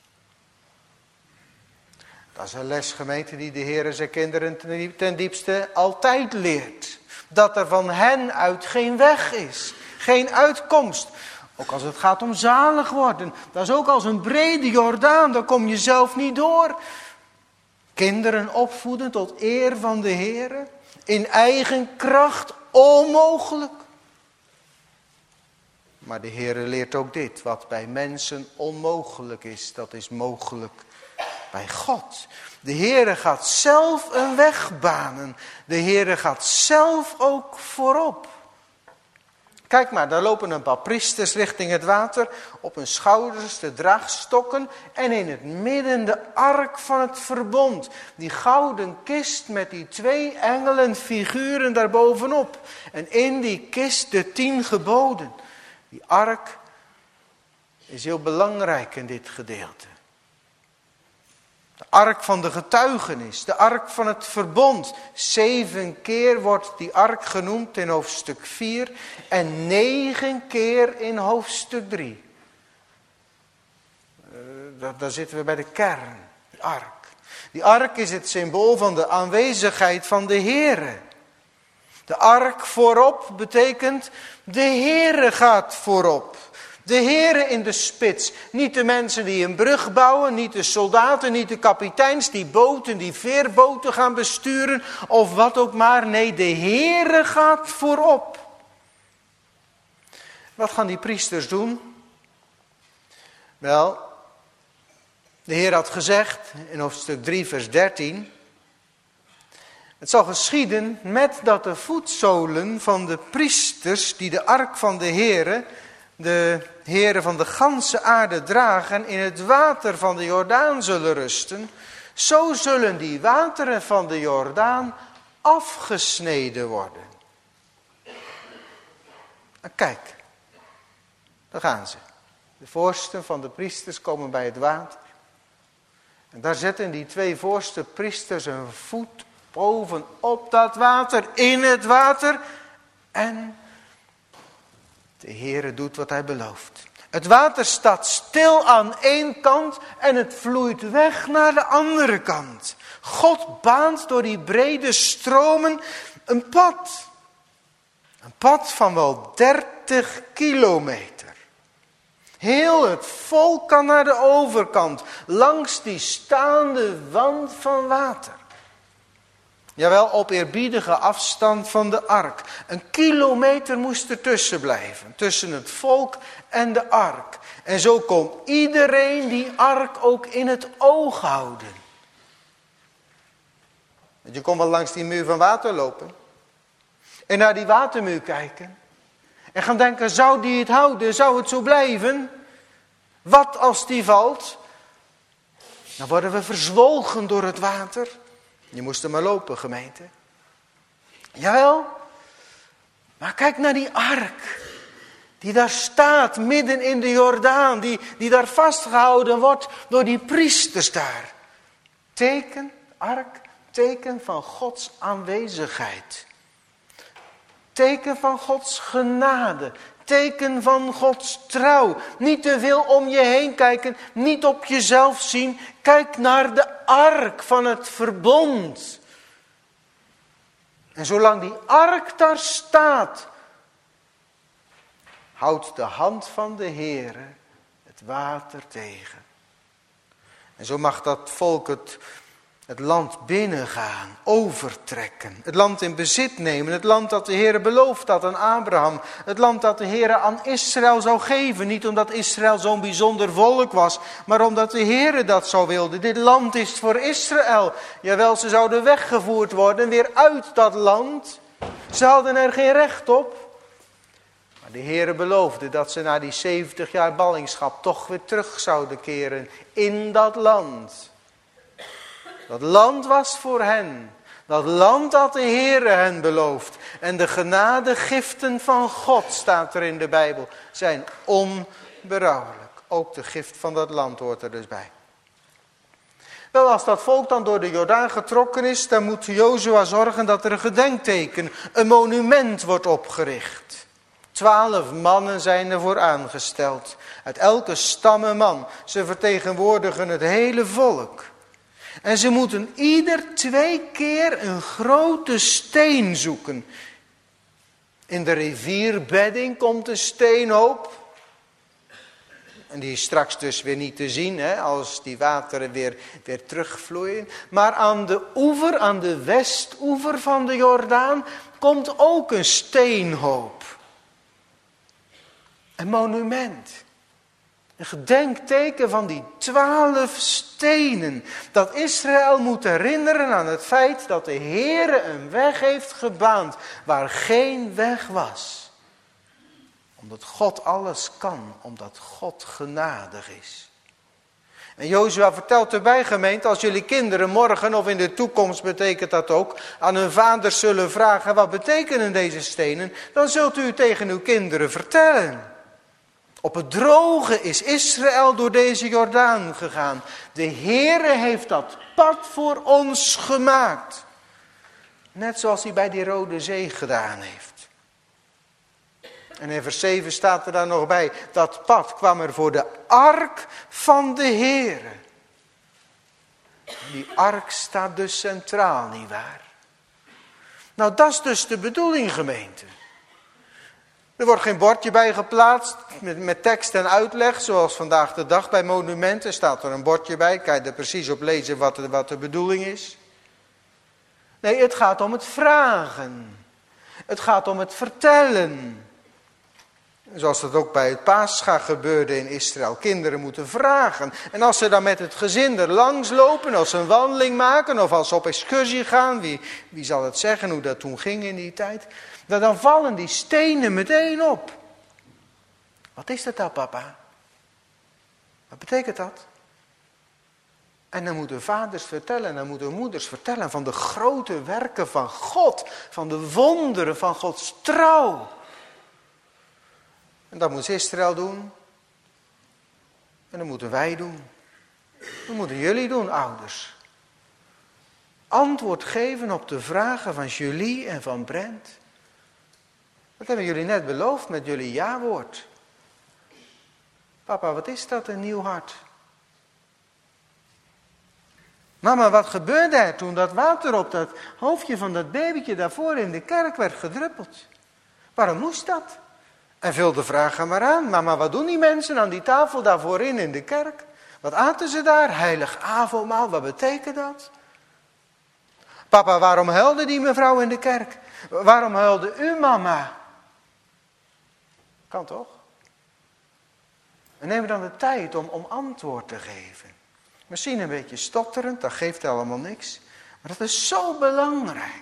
Dat is een les, gemeente, die de Heer zijn kinderen ten diepste altijd leert. Dat er van hen uit geen weg is. Geen uitkomst. Ook als het gaat om zalig worden. Dat is ook als een brede Jordaan. Daar kom je zelf niet door. Kinderen opvoeden tot eer van de Heere. In eigen kracht onmogelijk. Maar de Heere leert ook dit. Wat bij mensen onmogelijk is, dat is mogelijk bij God. De Heere gaat zelf een weg banen. De Heere gaat zelf ook voorop. Kijk maar, daar lopen een paar priesters richting het water. Op hun schouders de draagstokken. En in het midden de ark van het verbond. Die gouden kist met die 2 engelenfiguren daarbovenop. En in die kist de 10 geboden. Die ark is heel belangrijk in dit gedeelte. De ark van de getuigenis, de ark van het verbond. 7 keer wordt die ark genoemd in hoofdstuk 4 en 9 keer in hoofdstuk 3. Daar zitten we bij de kern, de ark. Die ark is het symbool van de aanwezigheid van de Heere. De ark voorop betekent de Heere gaat voorop. De Heere in de spits. Niet de mensen die een brug bouwen, niet de soldaten, niet de kapiteins, die boten, die veerboten gaan besturen of wat ook maar. Nee, de Heere gaat voorop. Wat gaan die priesters doen? Wel, de Heer had gezegd in hoofdstuk 3 vers 13... Het zal geschieden met dat de voetzolen van de priesters die de ark van de Heere van de ganse aarde dragen, in het water van de Jordaan zullen rusten. Zo zullen die wateren van de Jordaan afgesneden worden. En kijk, daar gaan ze. De voorsten van de priesters komen bij het water. En daar zetten die 2 voorste priesters een voet bovenop dat water, in het water. En de Heere doet wat hij belooft. Het water staat stil aan één kant en het vloeit weg naar de andere kant. God baant door die brede stromen een pad. Een pad van wel 30 kilometer. Heel het volk kan naar de overkant, langs die staande wand van water. Jawel, op eerbiedige afstand van de ark. 1 kilometer moest er tussen blijven. Tussen het volk en de ark. En zo kon iedereen die ark ook in het oog houden. Je kon wel langs die muur van water lopen. En naar die watermuur kijken. En gaan denken, zou die het houden? Zou het zo blijven? Wat als die valt? Dan worden we verzwolgen door het water. Je moest er maar lopen, gemeente. Jawel. Maar kijk naar die ark. Die daar staat, midden in de Jordaan. Die daar vastgehouden wordt door die priesters daar. Teken, ark, teken van Gods aanwezigheid. Teken van Gods genade. Teken van Gods trouw. Niet te veel om je heen kijken. Niet op jezelf zien. Kijk naar de ark van het verbond. En zolang die ark daar staat, houdt de hand van de Heere het water tegen. En zo mag dat volk het land binnengaan, overtrekken. Het land in bezit nemen. Het land dat de Heere beloofd had aan Abraham. Het land dat de Heere aan Israël zou geven. Niet omdat Israël zo'n bijzonder volk was, maar omdat de Heere dat zo wilde. Dit land is voor Israël. Jawel, ze zouden weggevoerd worden weer uit dat land. Ze hadden er geen recht op. Maar de Heere beloofde dat ze na die 70 jaar ballingschap toch weer terug zouden keren in dat land. Dat land was voor hen. Dat land had de Heere hen beloofd. En de genadegiften van God, staat er in de Bijbel, zijn onberouwelijk. Ook de gift van dat land hoort er dus bij. Wel, als dat volk dan door de Jordaan getrokken is, dan moet Jozua zorgen dat er een gedenkteken, een monument wordt opgericht. 12 mannen zijn ervoor aangesteld. Uit elke stam een man. Ze vertegenwoordigen het hele volk. En ze moeten ieder 2 keer een grote steen zoeken. In de rivierbedding komt een steenhoop. En die is straks dus weer niet te zien, als die wateren weer terugvloeien. Maar aan de oever, aan de westoever van de Jordaan, komt ook een steenhoop. Een monument. Een gedenkteken van die 12 stenen. Dat Israël moet herinneren aan het feit dat de Heere een weg heeft gebaand waar geen weg was. Omdat God alles kan, omdat God genadig is. En Jozua vertelt erbij, gemeente, als jullie kinderen morgen of in de toekomst betekent dat ook, aan hun vaders zullen vragen, wat betekenen deze stenen? Dan zult u tegen uw kinderen vertellen. Op het droge is Israël door deze Jordaan gegaan. De Heere heeft dat pad voor ons gemaakt. Net zoals hij bij die Rode Zee gedaan heeft. En in vers 7 staat er dan nog bij, dat pad kwam er voor de ark van de Heere. Die ark staat dus centraal, nietwaar? Nou, dat is dus de bedoeling, gemeente. Er wordt geen bordje bij geplaatst met tekst en uitleg, zoals vandaag de dag bij monumenten. Staat er een bordje bij, kan je er precies op lezen wat de bedoeling is. Nee, het gaat om het vragen. Het gaat om het vertellen. Zoals dat ook bij het Pascha gebeurde in Israël. Kinderen moeten vragen. En als ze dan met het gezin er langs lopen, als ze een wandeling maken of als ze op excursie gaan. Wie zal het zeggen hoe dat toen ging in die tijd? Dan vallen die stenen meteen op. Wat is dat dan, papa? Wat betekent dat? En dan moeten vaders vertellen en dan moeten moeders vertellen van de grote werken van God. Van de wonderen van Gods trouw. En dat moet Israël doen. En dat moeten wij doen. Dat moeten jullie doen, ouders. Antwoord geven op de vragen van Julie en van Brent. Dat hebben jullie net beloofd met jullie ja-woord. Papa, wat is dat, een nieuw hart? Mama, wat gebeurde er toen dat water op dat hoofdje van dat babytje daarvoor in de kerk werd gedruppeld? Waarom moest dat? En vul de vragen maar aan. Mama, wat doen die mensen aan die tafel daar voorin in de kerk? Wat aten ze daar? Heilig avondmaal, wat betekent dat? Papa, waarom huilde die mevrouw in de kerk? Waarom huilde u, mama? Kan toch? En neem dan de tijd om antwoord te geven. Misschien een beetje stotterend, dat geeft helemaal niks. Maar dat is zo belangrijk.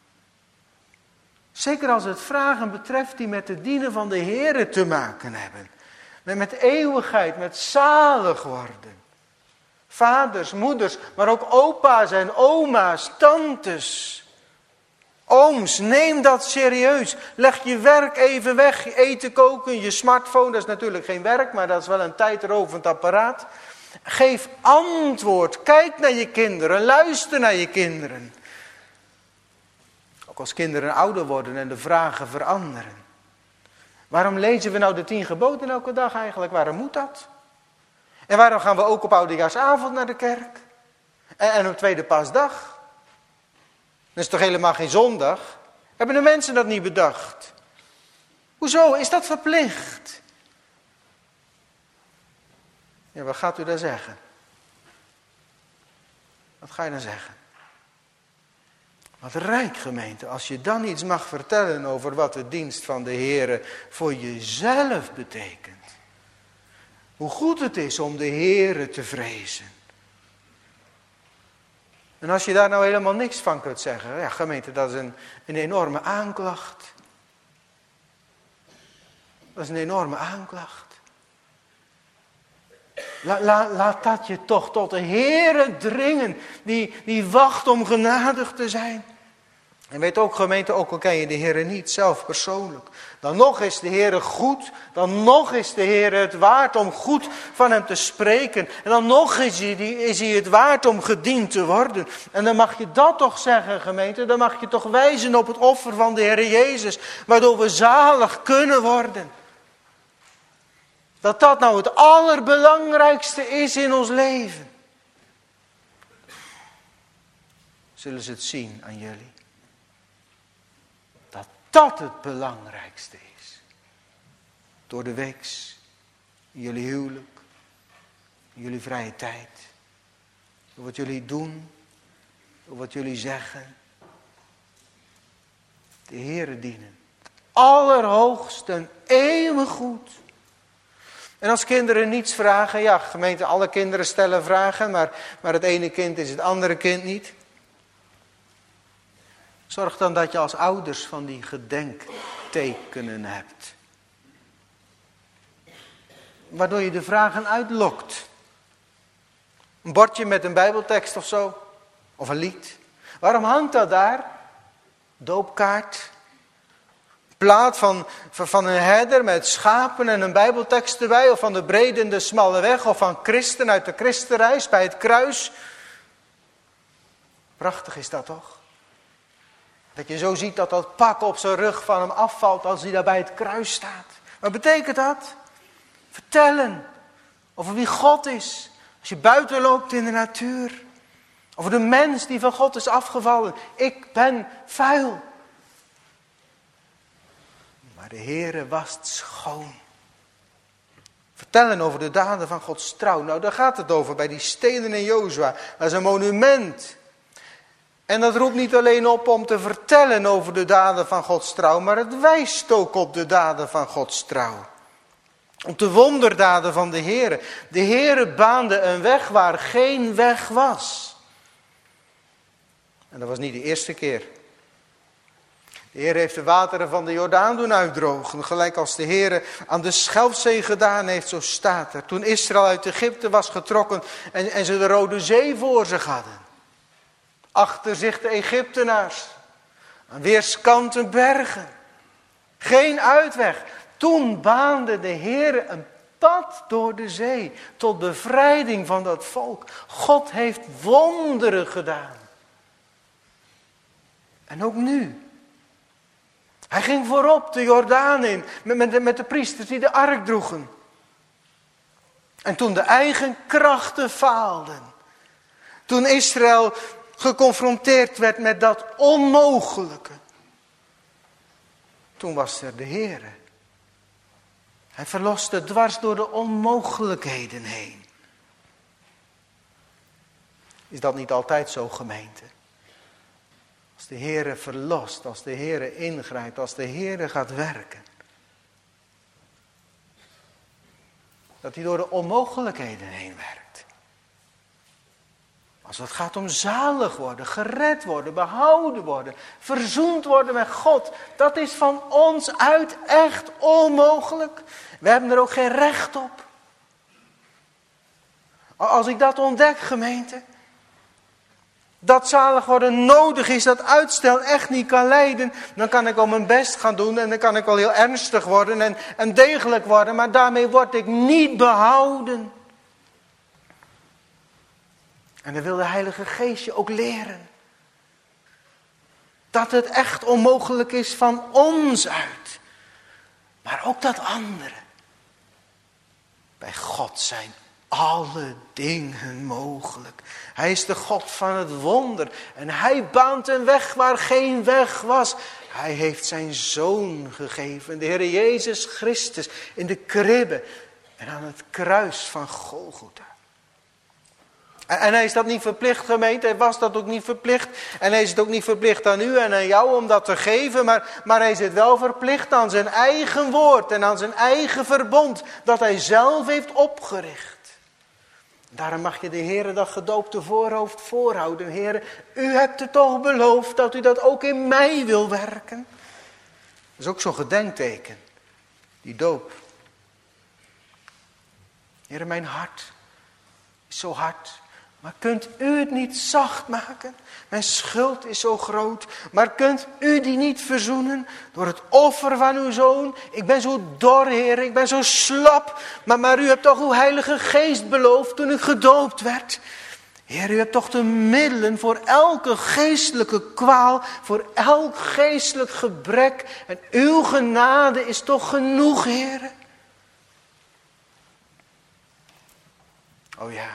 Zeker als het vragen betreft die met het dienen van de Heere te maken hebben. Met eeuwigheid, met zalig worden. Vaders, moeders, maar ook opa's en oma's, tantes. Ooms, neem dat serieus. Leg je werk even weg, je eten koken, je smartphone. Dat is natuurlijk geen werk, maar dat is wel een tijdrovend apparaat. Geef antwoord, kijk naar je kinderen, luister naar je kinderen. Ook als kinderen ouder worden en de vragen veranderen. Waarom lezen we nou de 10 geboden elke dag eigenlijk? Waarom moet dat? En waarom gaan we ook op oudejaarsavond naar de kerk? En op tweede paasdag? Dat is toch helemaal geen zondag? Hebben de mensen dat niet bedacht? Hoezo? Is dat verplicht? Ja, wat gaat u dan zeggen? Wat ga je dan zeggen? Wat rijk, gemeente, als je dan iets mag vertellen over wat de dienst van de Heere voor jezelf betekent. Hoe goed het is om de Heere te vrezen. En als je daar nou helemaal niks van kunt zeggen, ja, gemeente, dat is een enorme aanklacht. Dat is een enorme aanklacht. Laat dat je toch tot de Heere dringen, die wacht om genadig te zijn. En weet ook, gemeente, ook al ken je de Heere niet zelf persoonlijk. Dan nog is de Heere goed, dan nog is de Heere het waard om goed van hem te spreken. En dan nog is hij het waard om gediend te worden. En dan mag je dat toch zeggen, gemeente, dan mag je toch wijzen op het offer van de Heere Jezus, waardoor we zalig kunnen worden. Dat dat nou het allerbelangrijkste is in ons leven. Zullen ze het zien aan jullie? dat het belangrijkste is. Door de weeks, in jullie huwelijk, in jullie vrije tijd. Door wat jullie doen, door wat jullie zeggen. De Heere dienen. Allerhoogst en eeuwig goed. En als kinderen niets vragen, ja, gemeente, alle kinderen stellen vragen, maar het ene kind is het andere kind niet. Zorg dan dat je als ouders van die gedenktekenen hebt. Waardoor je de vragen uitlokt. Een bordje met een bijbeltekst of zo. Of een lied. Waarom hangt dat daar? Doopkaart. Plaat van een herder met schapen en een bijbeltekst erbij. Of van de brede en de smalle weg. Of van Christen uit de Christenreis bij het kruis. Prachtig is dat toch? Dat je zo ziet dat dat pak op zijn rug van hem afvalt als hij daar bij het kruis staat. Wat betekent dat? Vertellen over wie God is. Als je buiten loopt in de natuur. Over de mens die van God is afgevallen. Ik ben vuil. Maar de Heere wast schoon. Vertellen over de daden van Gods trouw. Nou, daar gaat het over bij die stenen in Jozua. Dat is een monument. En dat roept niet alleen op om te vertellen over de daden van Gods trouw. Maar het wijst ook op de daden van Gods trouw. Op de wonderdaden van de Heere. De Heere baande een weg waar geen weg was. En dat was niet de eerste keer. De Heer heeft de wateren van de Jordaan doen uitdrogen. Gelijk als de Heer aan de Schelfzee gedaan heeft, zo staat er. Toen Israël uit Egypte was getrokken en ze de Rode Zee voor zich hadden. Achter zich de Egyptenaars. Aan weerskanten bergen. Geen uitweg. Toen baande de Heer een pad door de zee. Tot bevrijding van dat volk. God heeft wonderen gedaan. En ook nu. Hij ging voorop de Jordaan in. Met de priesters die de ark droegen. En toen de eigen krachten faalden. Toen Israël geconfronteerd werd met dat onmogelijke. Toen was er de Heere. Hij verloste dwars door de onmogelijkheden heen. Is dat niet altijd zo, gemeente? Als de Heere verlost, als de Heere ingrijpt, als de Heere gaat werken. Dat hij door de onmogelijkheden heen werkt. Als het gaat om zalig worden, gered worden, behouden worden, verzoend worden met God. Dat is van ons uit echt onmogelijk. We hebben er ook geen recht op. Als ik dat ontdek, gemeente. Dat zalig worden nodig is, dat uitstel echt niet kan leiden. Dan kan ik wel mijn best gaan doen en dan kan ik wel heel ernstig worden en degelijk worden. Maar daarmee word ik niet behouden. En dan wil de Heilige Geest je ook leren. Dat het echt onmogelijk is van ons uit. Maar ook dat andere. Bij God zijn alle dingen mogelijk. Hij is de God van het wonder. En hij baant een weg waar geen weg was. Hij heeft zijn Zoon gegeven. De Heer Jezus Christus in de kribbe. En aan het kruis van Golgotha. En hij is dat niet verplicht, gemeente. Hij was dat ook niet verplicht. En hij is het ook niet verplicht aan u en aan jou om dat te geven. Maar hij is het wel verplicht aan zijn eigen woord en aan zijn eigen verbond. Dat hij zelf heeft opgericht. Daarom mag je de Heere dat gedoopte voorhoofd voorhouden. Heere, u hebt het toch beloofd dat u dat ook in mij wil werken. Dat is ook zo'n gedenkteken. Die doop. Heere, mijn hart is zo hard. Maar kunt u het niet zacht maken? Mijn schuld is zo groot. Maar kunt u die niet verzoenen door het offer van uw Zoon? Ik ben zo dor, Heer. Ik ben zo slap. Maar u hebt toch uw Heilige Geest beloofd toen ik gedoopt werd. Heer, u hebt toch de middelen voor elke geestelijke kwaal. Voor elk geestelijk gebrek. En uw genade is toch genoeg, Heer. Oh ja.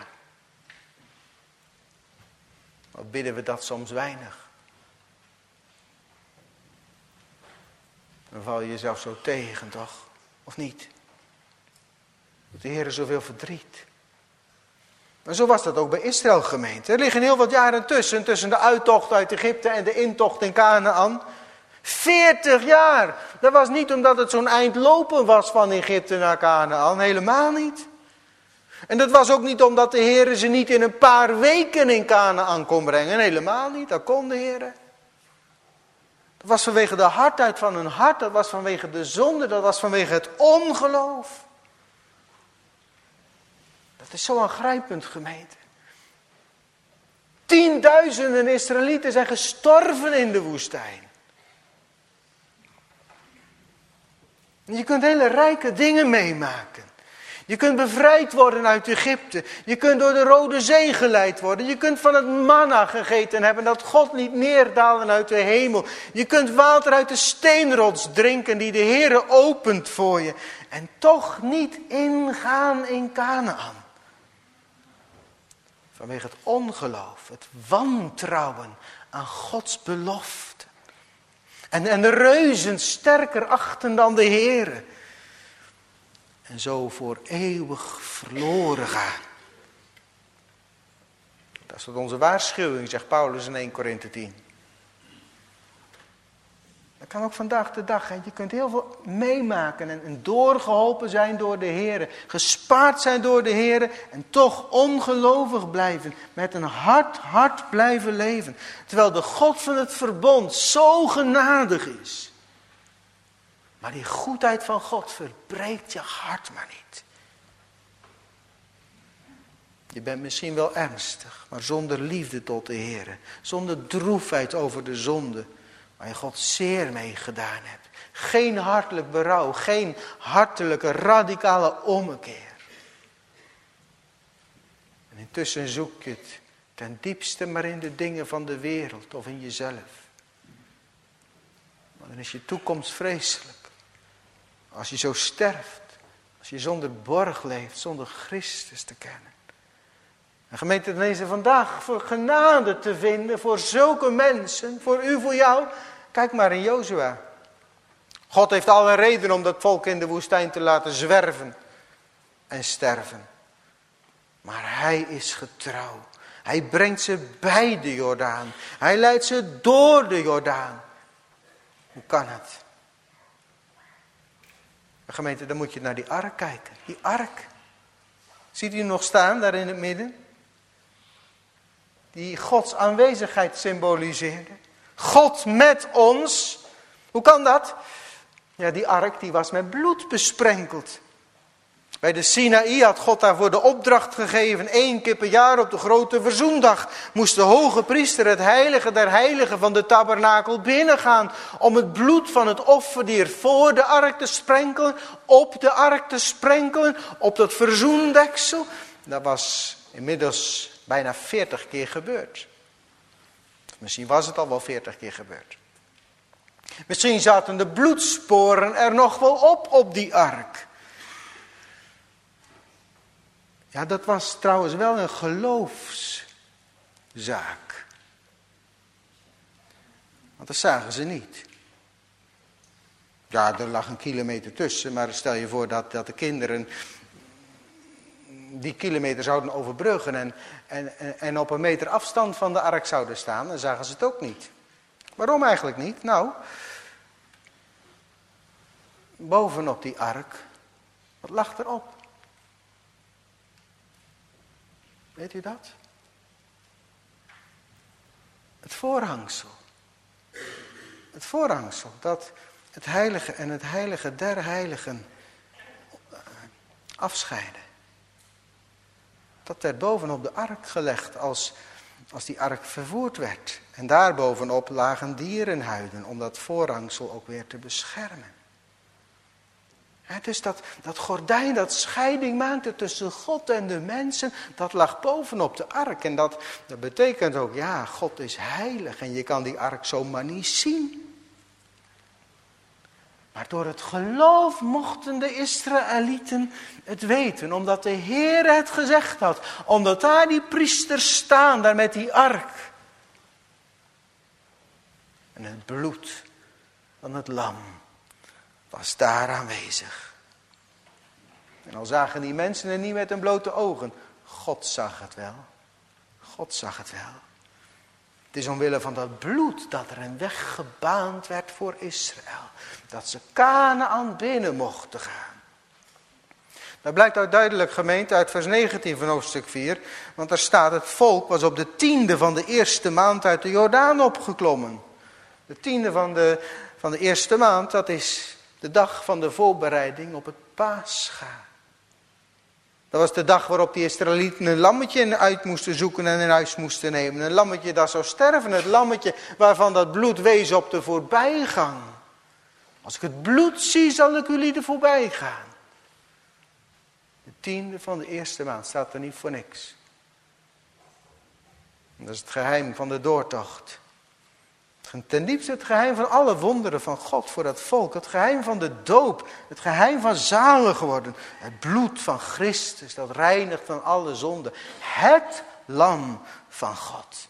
Wat bidden we dat soms weinig. Dan val je jezelf zo tegen, toch? Of niet? Doet de Heer zoveel verdriet. Maar zo was dat ook bij Israël, gemeente. Er liggen heel wat jaren tussen de uittocht uit Egypte en de intocht in Kanaän. 40 jaar. Dat was niet omdat het zo'n eind lopen was van Egypte naar Kanaän. Helemaal niet. En dat was ook niet omdat de Heer ze niet in een paar weken in Kanaän kon brengen. Helemaal niet. Dat kon de Heer. Dat was vanwege de hardheid van hun hart. Dat was vanwege de zonde. Dat was vanwege het ongeloof. Dat is zo aangrijpend, gemeente. 10.000 Israëlieten zijn gestorven in de woestijn. Je kunt hele rijke dingen meemaken. Je kunt bevrijd worden uit Egypte. Je kunt door de Rode Zee geleid worden. Je kunt van het manna gegeten hebben dat God liet neerdalen uit de hemel. Je kunt water uit de steenrots drinken die de Heere opent voor je. En toch niet ingaan in Kanaän. Vanwege het ongeloof, het wantrouwen aan Gods belofte. En de reuzen sterker achten dan de Heere. En zo voor eeuwig verloren gaan. Dat is wat onze waarschuwing, zegt Paulus in 1 Korinthe 10. Dat kan ook vandaag de dag. Hè. Je kunt heel veel meemaken en doorgeholpen zijn door de Heer. Gespaard zijn door de Heer en toch ongelovig blijven. Met een hard blijven leven. Terwijl de God van het verbond zo genadig is. Maar die goedheid van God verbreekt je hart maar niet. Je bent misschien wel ernstig, maar zonder liefde tot de Heer. Zonder droefheid over de zonde. Waar je God zeer mee gedaan hebt. Geen hartelijk berouw. Geen hartelijke radicale ommekeer. En intussen zoek je het ten diepste maar in de dingen van de wereld of in jezelf. Maar dan is je toekomst vreselijk. Als je zo sterft. Als je zonder borg leeft. Zonder Christus te kennen. En gemeente, dan is er vandaag voor genade te vinden voor zulke mensen, voor u, voor jou. Kijk maar in Jozua. God heeft alle reden om dat volk in de woestijn te laten zwerven en sterven. Maar hij is getrouw. Hij brengt ze bij de Jordaan. Hij leidt ze door de Jordaan. Hoe kan het? Gemeente, dan moet je naar die ark kijken. Die ark. Ziet u hem nog staan daar in het midden? Die Gods aanwezigheid symboliseerde. God met ons. Hoe kan dat? Ja, die ark die was met bloed besprenkeld. Bij de Sinaï had God daarvoor de opdracht gegeven. 1 keer per jaar op de grote verzoendag moest de hoge priester het heilige der heiligen van de tabernakel binnengaan. Om het bloed van het offerdier voor de ark te sprenkelen. Op de ark te sprenkelen. Op dat verzoendeksel. Dat was inmiddels bijna 40 keer gebeurd. Misschien was het al wel 40 keer gebeurd. Misschien zaten de bloedsporen er nog wel op die ark. Ja, dat was trouwens wel een geloofszaak. Want dat zagen ze niet. Ja, er lag een kilometer tussen, maar stel je voor dat de kinderen die kilometer zouden overbruggen en op een meter afstand van de ark zouden staan, dan zagen ze het ook niet. Waarom eigenlijk niet? Nou, bovenop die ark, wat lag erop? Weet u dat? Het voorhangsel. Het voorhangsel dat het heilige en het heilige der heiligen afscheiden. Dat werd bovenop de ark gelegd als die ark vervoerd werd. En daarbovenop lagen dierenhuiden om dat voorhangsel ook weer te beschermen. Dus dat gordijn dat scheiding maakte tussen God en de mensen, dat lag bovenop de ark. En dat betekent ook, ja, God is heilig en je kan die ark zomaar niet zien. Maar door het geloof mochten de Israëlieten het weten, omdat de Heer het gezegd had. Omdat daar die priesters staan, daar met die ark. En het bloed van het lam was daar aanwezig. En al zagen die mensen het niet met hun blote ogen, God zag het wel. God zag het wel. Het is omwille van dat bloed dat er een weg gebaand werd voor Israël. Dat ze Kanaän binnen mochten gaan. Dat blijkt uit duidelijk, gemeente, uit vers 19 van hoofdstuk 4. Want daar staat: het volk was op de 10e van de eerste maand uit de Jordaan opgeklommen. De 10e van de eerste maand, dat is de dag van de voorbereiding op het Pascha. Dat was de dag waarop die Israëlieten een lammetje uit moesten zoeken en in huis moesten nemen. Een lammetje dat zou sterven, het lammetje waarvan dat bloed wees op de voorbijgang. Als ik het bloed zie, zal ik jullie er voorbij gaan. De 10e van de eerste maand staat er niet voor niks. En dat is het geheim van de doortocht. Ten diepste het geheim van alle wonderen van God voor dat volk. Het geheim van de doop. Het geheim van zalig worden. Het bloed van Christus dat reinigt van alle zonde. Het lam van God.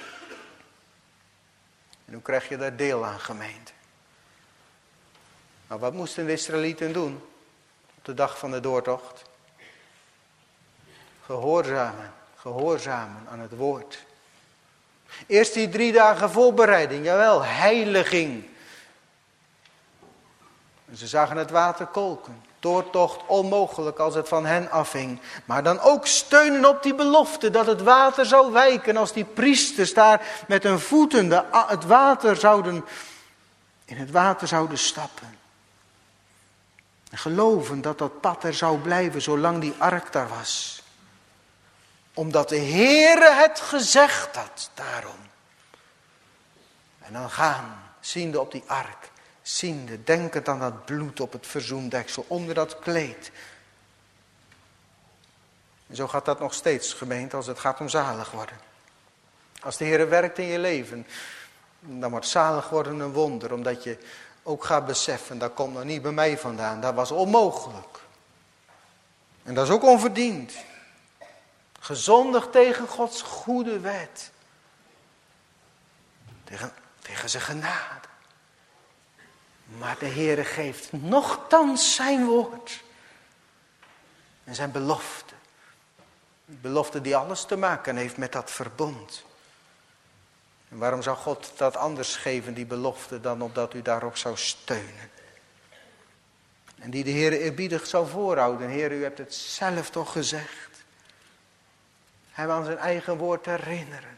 En hoe krijg je daar deel aan, gemeente? Nou, wat moesten de Israëlieten doen op de dag van de doortocht? Gehoorzamen aan het woord. Eerst die 3 dagen voorbereiding, jawel, heiliging. En ze zagen het water kolken. Doortocht onmogelijk als het van hen afhing. Maar dan ook steunen op die belofte dat het water zou wijken als die priesters daar met hun voeten in het water zouden stappen. En geloven dat dat pad er zou blijven zolang die ark daar was. Omdat de Heere het gezegd had, daarom. En dan gaan, ziende op die ark, ziende, denkend aan dat bloed op het verzoendeksel, onder dat kleed. En zo gaat dat nog steeds, gemeente, als het gaat om zalig worden. Als de Heere werkt in je leven, dan wordt zalig worden een wonder, omdat je ook gaat beseffen, dat komt nog niet bij mij vandaan, dat was onmogelijk. En dat is ook onverdiend. Gezondigd tegen Gods goede wet. Tegen zijn genade. Maar de Heere geeft nochtans zijn woord. En zijn belofte. Die belofte die alles te maken heeft met dat verbond. En waarom zou God dat anders geven, die belofte, dan opdat u daarop zou steunen? En die de Heere eerbiedig zou voorhouden. Heer, u hebt het zelf toch gezegd. Hem aan zijn eigen woord herinneren.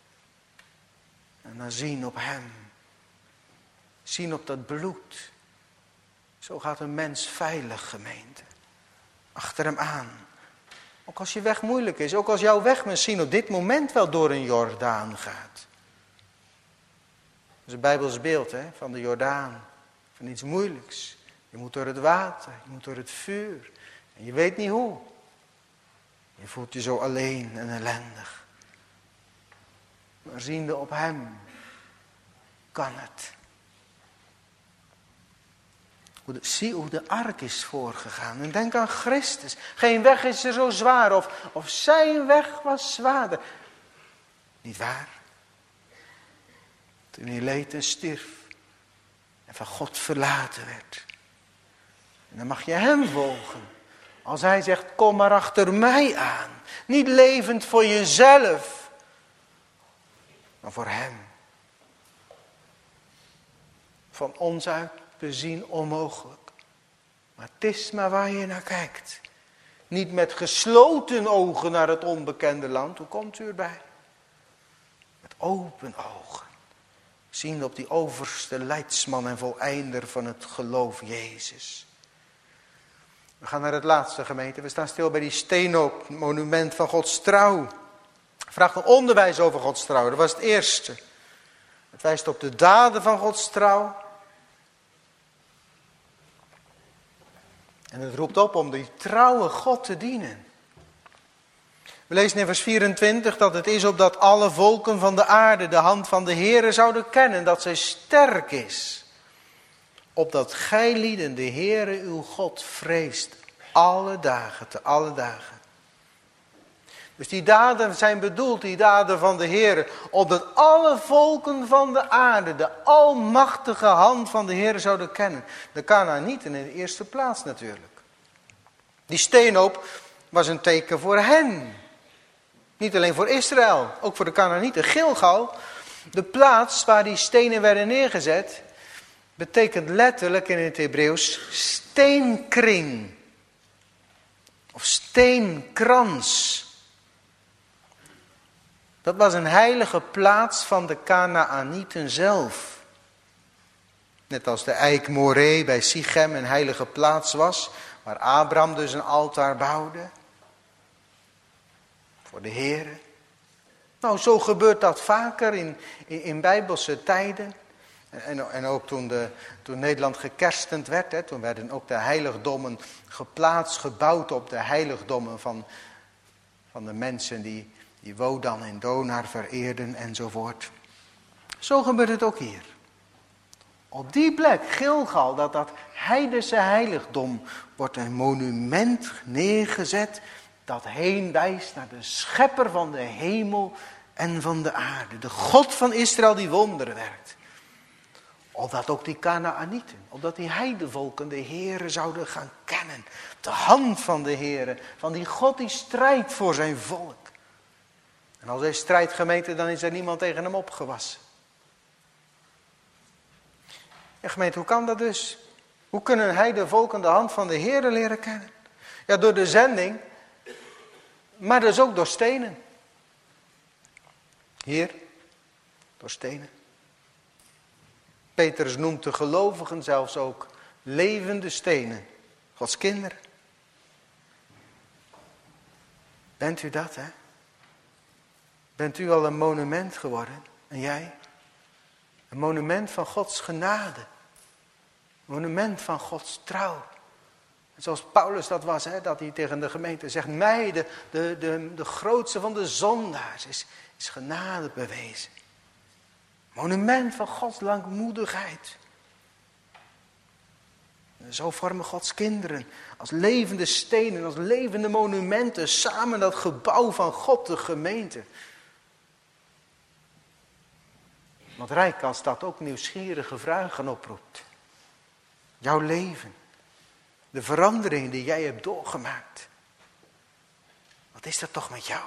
En dan zien op hem. Zien op dat bloed. Zo gaat een mens veilig, gemeente. Achter hem aan. Ook als je weg moeilijk is. Ook als jouw weg misschien op dit moment wel door een Jordaan gaat. Dat is een Bijbels beeld, hè, van de Jordaan. Van iets moeilijks. Je moet door het water. Je moet door het vuur. En je weet niet hoe. Je voelt je zo alleen en ellendig. Maar ziende op hem kan het. Zie hoe de ark is voorgegaan. En denk aan Christus. Geen weg is er zo zwaar. Of zijn weg was zwaarder. Niet waar? Toen hij leed en stierf. En van God verlaten werd. En dan mag je hem volgen. Als hij zegt, kom maar achter mij aan. Niet levend voor jezelf. Maar voor hem. Van ons uit bezien onmogelijk. Maar het is maar waar je naar kijkt. Niet met gesloten ogen naar het onbekende land. Hoe komt u erbij? Met open ogen. Zien op die overste leidsman en voleinder van het geloof Jezus. We gaan naar het laatste, gemeente. We staan stil bij die steenhoop, monument van Gods trouw. Vraagt een onderwijs over Gods trouw. Dat was het eerste. Het wijst op de daden van Gods trouw. En het roept op om die trouwe God te dienen. We lezen in vers 24 dat het is opdat alle volken van de aarde de hand van de Heere zouden kennen. Dat zij sterk is. Opdat gij lieden de Heere uw God vreest. Alle dagen, te alle dagen. Dus die daden zijn bedoeld, die daden van de Heer, opdat alle volken van de aarde de almachtige hand van de Heer zouden kennen. De Kanaanieten in de eerste plaats natuurlijk. Die steenhoop was een teken voor hen. Niet alleen voor Israël, ook voor de Kanaanieten. Gilgal, de plaats waar die stenen werden neergezet, betekent letterlijk in het Hebreeuws steenkring. Of steenkrans. Dat was een heilige plaats van de Kanaanieten zelf. Net als de eik Moreh bij Sichem een heilige plaats was, waar Abraham dus een altaar bouwde. Voor de Heer. Nou, zo gebeurt dat vaker in bijbelse tijden. En ook toen Nederland gekerstend werd, toen werden ook de heiligdommen geplaatst, gebouwd op de heiligdommen van de mensen die Wodan en Donar vereerden enzovoort. Zo gebeurt het ook hier. Op die plek, Gilgal, dat heidense heiligdom, wordt een monument neergezet dat heen wijst naar de schepper van de hemel en van de aarde. De God van Israël die wonderen werkt. Opdat ook die Kanaanieten, opdat die heidevolken de Heere zouden gaan kennen. De hand van de Heere, van die God die strijdt voor zijn volk. En als hij strijdt, gemeente, dan is er niemand tegen hem opgewassen. Ja, gemeente, hoe kan dat dus? Hoe kunnen heidevolken de hand van de Heere leren kennen? Ja, door de zending, maar dus ook door stenen. Hier, door stenen. Petrus noemt de gelovigen zelfs ook levende stenen. Gods kinderen. Bent u dat, hè? Bent u al een monument geworden? En jij? Een monument van Gods genade. Een monument van Gods trouw. En zoals Paulus dat was, hè, dat hij tegen de gemeente zegt, mij, de grootste van de zondaars, is genade bewezen. Monument van Gods langmoedigheid. En zo vormen Gods kinderen als levende stenen, als levende monumenten, samen dat gebouw van God, de gemeente. Wat rijk als dat ook nieuwsgierige vragen oproept. Jouw leven. De verandering die jij hebt doorgemaakt. Wat is dat toch met jou?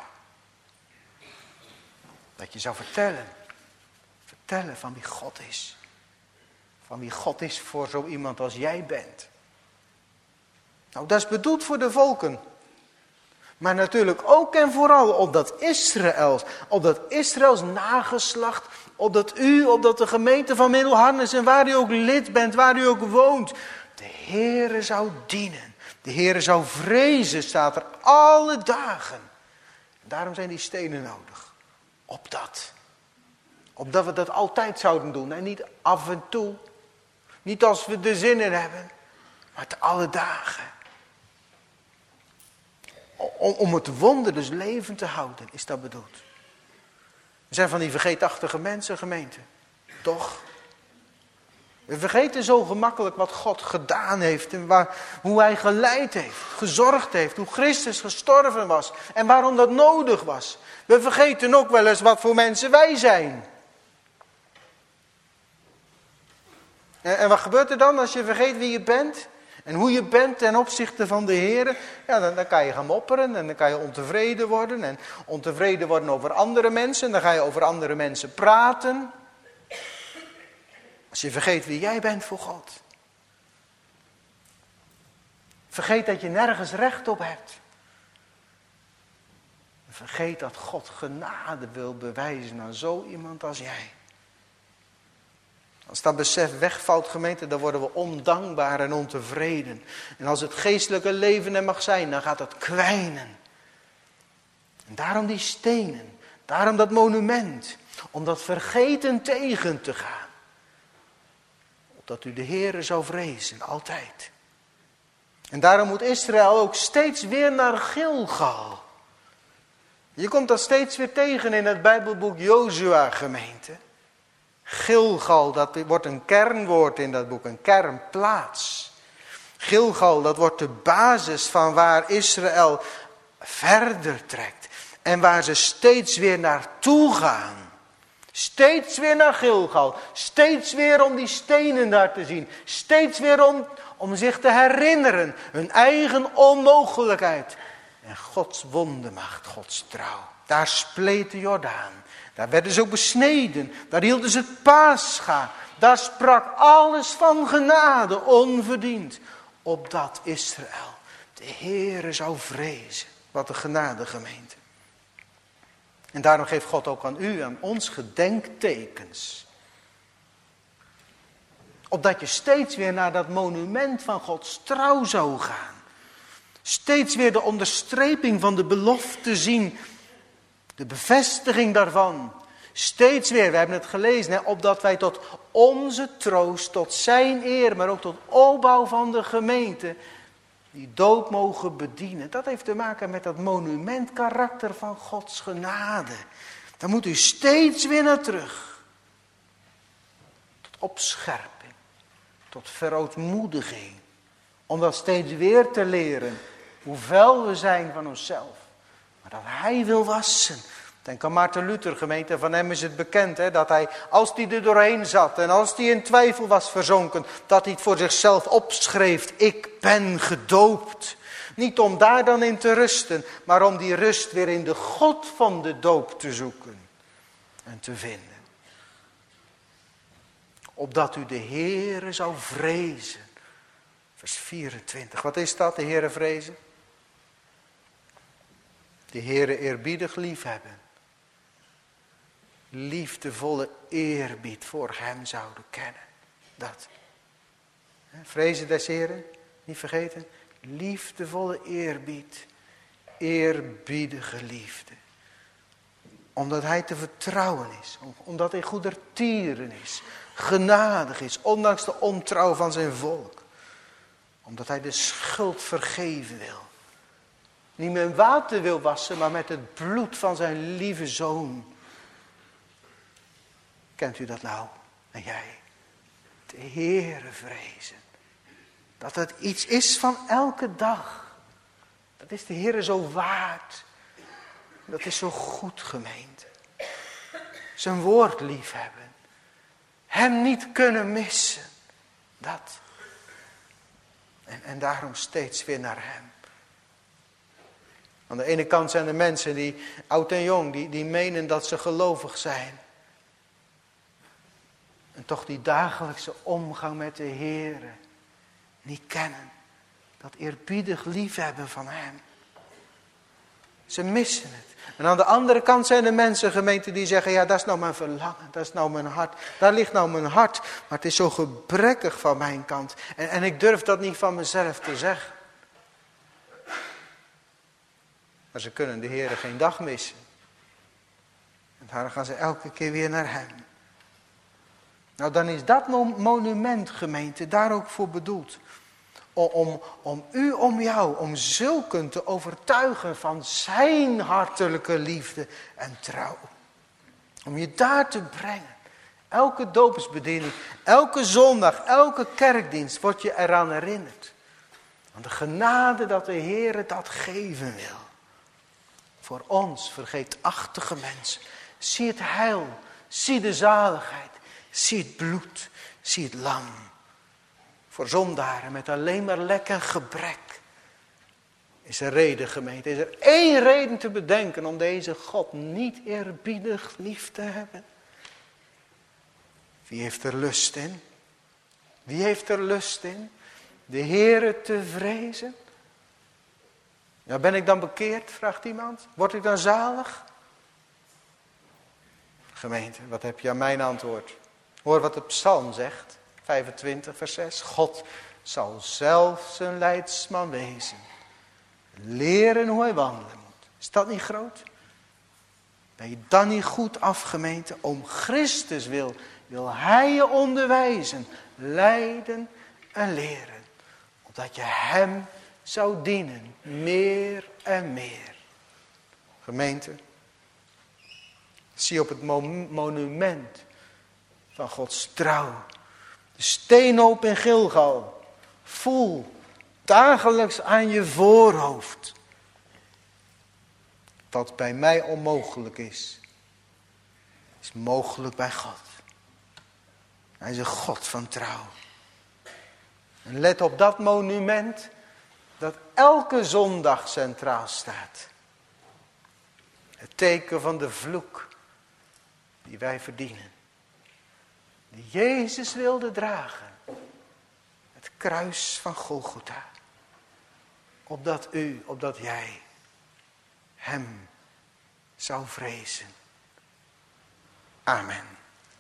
Dat je zou vertellen van wie God is. Van wie God is voor zo iemand als jij bent. Nou, dat is bedoeld voor de volken. Maar natuurlijk ook en vooral opdat Israëls nageslacht, opdat de gemeente van Middelharnis en waar u ook lid bent, waar u ook woont, de Heere zou dienen. De Heere zou vrezen, staat er, alle dagen. Daarom zijn die stenen nodig. Opdat we dat altijd zouden doen. En niet af en toe. Niet als we er zin in hebben. Maar te alle dagen. Om het wonder dus levend te houden. Is dat bedoeld. We zijn van die vergeetachtige mensen, gemeente. Toch? We vergeten zo gemakkelijk wat God gedaan heeft. En hoe hij geleid heeft. Gezorgd heeft. Hoe Christus gestorven was. En waarom dat nodig was. We vergeten ook wel eens wat voor mensen wij zijn. En wat gebeurt er dan als je vergeet wie je bent? En hoe je bent ten opzichte van de Heer? Ja, dan kan je gaan mopperen en dan kan je ontevreden worden. En ontevreden worden over andere mensen. Dan ga je over andere mensen praten. Als je vergeet wie jij bent voor God. Vergeet dat je nergens recht op hebt. Vergeet dat God genade wil bewijzen aan zo iemand als jij. Als dat besef wegvalt, gemeente, dan worden we ondankbaar en ontevreden. En als het geestelijke leven er mag zijn, dan gaat het kwijnen. En daarom die stenen, daarom dat monument, om dat vergeten tegen te gaan. Opdat u de Heere zou vrezen, altijd. En daarom moet Israël ook steeds weer naar Gilgal. Je komt dat steeds weer tegen in het Bijbelboek Jozua, gemeente. Gilgal, dat wordt een kernwoord in dat boek, een kernplaats. Gilgal, dat wordt de basis van waar Israël verder trekt. En waar ze steeds weer naartoe gaan. Steeds weer naar Gilgal. Steeds weer om die stenen daar te zien. Steeds weer om zich te herinneren. Hun eigen onmogelijkheid. En Gods wondermacht, Gods trouw. Daar spleet de Jordaan. Daar werden ze ook besneden. Daar hielden ze het Pascha. Daar sprak alles van genade, onverdiend. Opdat Israël de Heere zou vrezen. Wat een genadegemeente. En daarom geeft God ook aan u en ons gedenktekens. Opdat je steeds weer naar dat monument van Gods trouw zou gaan. Steeds weer de onderstreping van de belofte zien. De bevestiging daarvan. Steeds weer, we hebben het gelezen, opdat wij tot onze troost, tot zijn eer, maar ook tot opbouw van de gemeente, die doop mogen bedienen. Dat heeft te maken met dat monumentkarakter van Gods genade. Daar moet u steeds weer naar terug. Tot opscherping, tot verootmoediging. Om dat steeds weer te leren, hoe vuil we zijn van onszelf. Maar dat hij wil wassen. Denk aan Maarten Luther, gemeente, van hem is het bekend, dat hij, als hij er doorheen zat en als hij in twijfel was verzonken, dat hij het voor zichzelf opschreef, ik ben gedoopt. Niet om daar dan in te rusten, maar om die rust weer in de God van de doop te zoeken en te vinden. Opdat u de Heere zou vrezen. Vers 24, wat is dat, de Heere vrezen? De Heere eerbiedig liefhebben. Liefdevolle eerbied voor hem zouden kennen. Dat. Vrezen des Heren, niet vergeten. Liefdevolle eerbied. Eerbiedige liefde. Omdat hij te vertrouwen is. Omdat hij goedertieren is. Genadig is. Ondanks de ontrouw van zijn volk. Omdat hij de schuld vergeven wil. Niet met water wil wassen, maar met het bloed van zijn lieve zoon. Kent u dat nou? En jij? De Heere vrezen. Dat het iets is van elke dag. Dat is de Heere zo waard. Dat is zo goed, gemeente. Zijn woord liefhebben. Hem niet kunnen missen. Dat. En daarom steeds weer naar hem. Aan de ene kant zijn er mensen die, oud en jong, die menen dat ze gelovig zijn. En toch die dagelijkse omgang met de Heere niet kennen. Dat eerbiedig liefhebben van hem. Ze missen het. En aan de andere kant zijn er mensen, gemeente, die zeggen, ja, dat is nou mijn verlangen, dat is nou mijn hart. Daar ligt nou mijn hart, maar het is zo gebrekkig van mijn kant. En ik durf dat niet van mezelf te zeggen. Maar ze kunnen de Heere geen dag missen. En daarom gaan ze elke keer weer naar hem. Nou, dan is dat monument, gemeente, daar ook voor bedoeld. Om u, om jou, om zulken te overtuigen van zijn hartelijke liefde en trouw. Om je daar te brengen. Elke doopsbediening, elke zondag, elke kerkdienst wordt je eraan herinnerd. Aan de genade dat de Heere dat geven wil. Voor ons, vergeetachtige mensen. Zie het heil, zie de zaligheid, zie het bloed, zie het lam. Voor zondaren met alleen maar lek en gebrek. Is er reden, gemeente, is er één reden te bedenken om deze God niet eerbiedig lief te hebben? Wie heeft er lust in? Wie heeft er lust in? De Heere te vrezen? Ja, ben ik dan bekeerd, vraagt iemand. Word ik dan zalig? Gemeente, wat heb je aan mijn antwoord? Hoor wat de psalm zegt, 25 vers 6. God zal zelf zijn leidsman wezen. Leren hoe hij wandelen moet. Is dat niet groot? Ben je dan niet goed af, gemeente? Om Christus wil hij je onderwijzen, leiden en leren. Opdat je hem zou dienen, meer en meer. Gemeente, zie op het monument van Gods trouw. De steenhoop in Gilgal. Voel dagelijks aan je voorhoofd dat bij mij onmogelijk is mogelijk bij God. Hij is een God van trouw. En let op dat monument dat elke zondag centraal staat. Het teken van de vloek die wij verdienen. Die Jezus wilde dragen. Het kruis van Golgotha. Opdat u, opdat jij hem zou vrezen. Amen.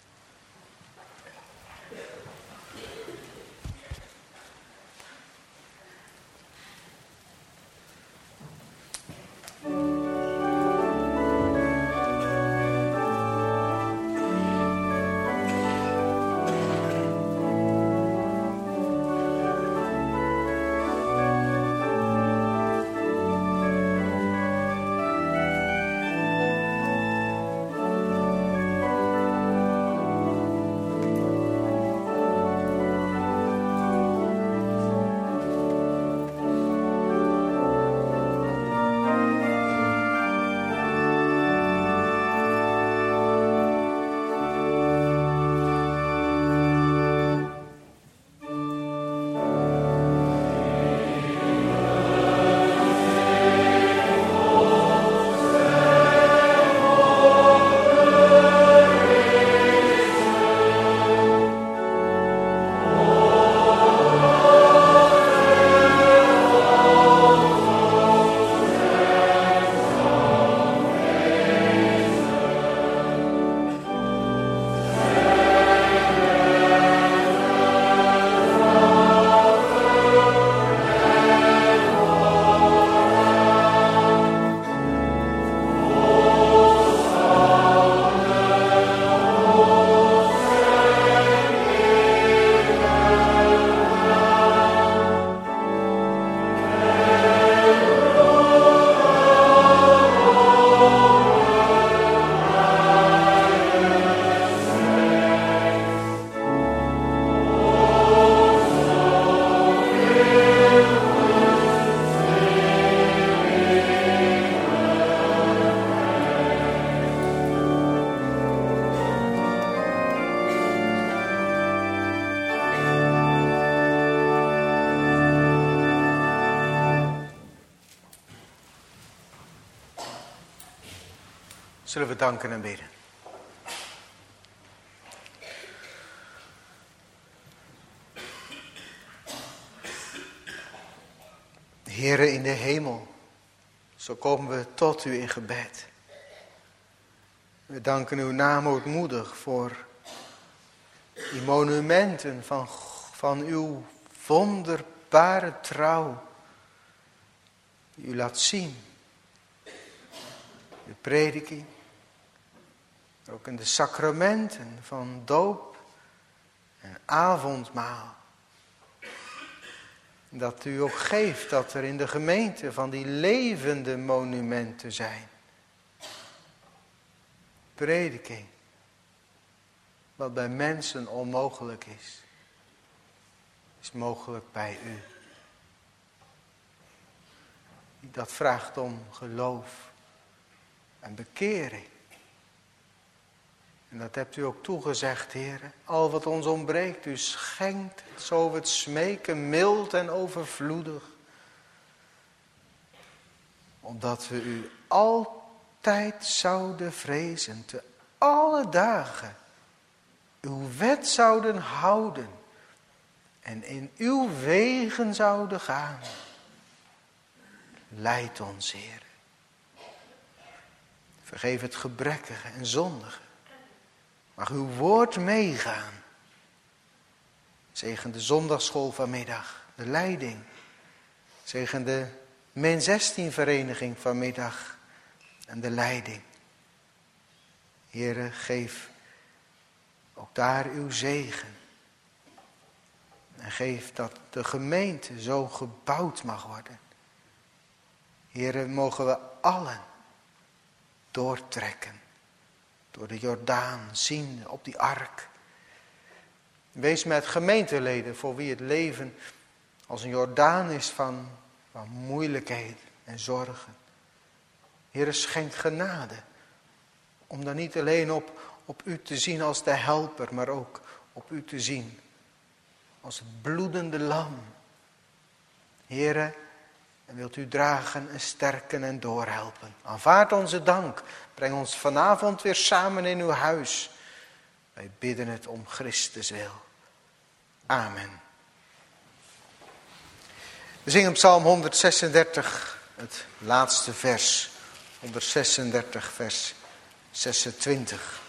Zullen we danken en bidden. Heere in de hemel, zo komen we tot u in gebed. We danken uw naam ootmoedig voor die monumenten van uw wonderbare trouw. Die u laat zien. De prediking. Ook in de sacramenten van doop en avondmaal. Dat u ook geeft dat er in de gemeente van die levende monumenten zijn. Prediking. Wat bij mensen onmogelijk is mogelijk bij u. Dat vraagt om geloof en bekering. En dat hebt u ook toegezegd, Heer. Al wat ons ontbreekt, u schenkt, zo we het smeken, mild en overvloedig. Omdat we u altijd zouden vrezen, te alle dagen. Uw wet zouden houden en in uw wegen zouden gaan. Leid ons, Heer. Vergeef het gebrekkige en zondige. Mag uw woord meegaan. Zegen de zondagsschool vanmiddag, de leiding. Zegen de Min 16 vereniging vanmiddag en de leiding. Heere, geef ook daar uw zegen. En geef dat de gemeente zo gebouwd mag worden. Heere, mogen we allen doortrekken. Door de Jordaan zien op die ark. Wees met gemeenteleden voor wie het leven als een Jordaan is van moeilijkheden en zorgen. Heere, schenk genade. Om dan niet alleen op u te zien als de helper, maar ook op u te zien als het bloedende lam. Heere, en wilt u dragen en sterken en doorhelpen. Aanvaard onze dank. Breng ons vanavond weer samen in uw huis. Wij bidden het om Christus wil. Amen. We zingen Psalm 136, het laatste vers. 136, vers 26.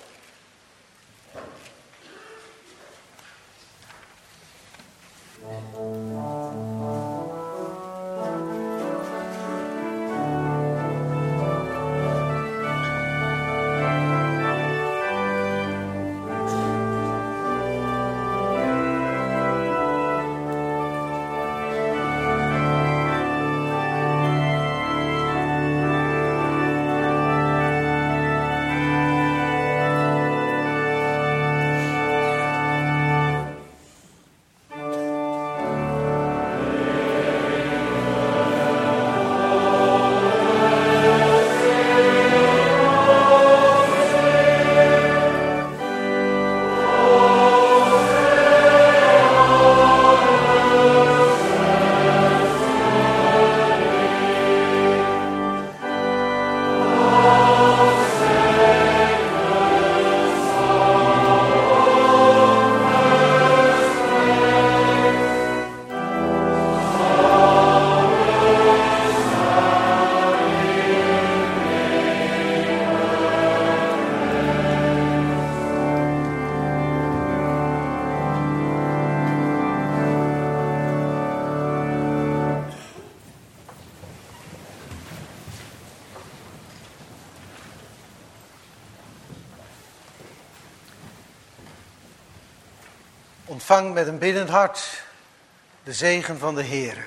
Ontvang met een biddend hart de zegen van de Heere.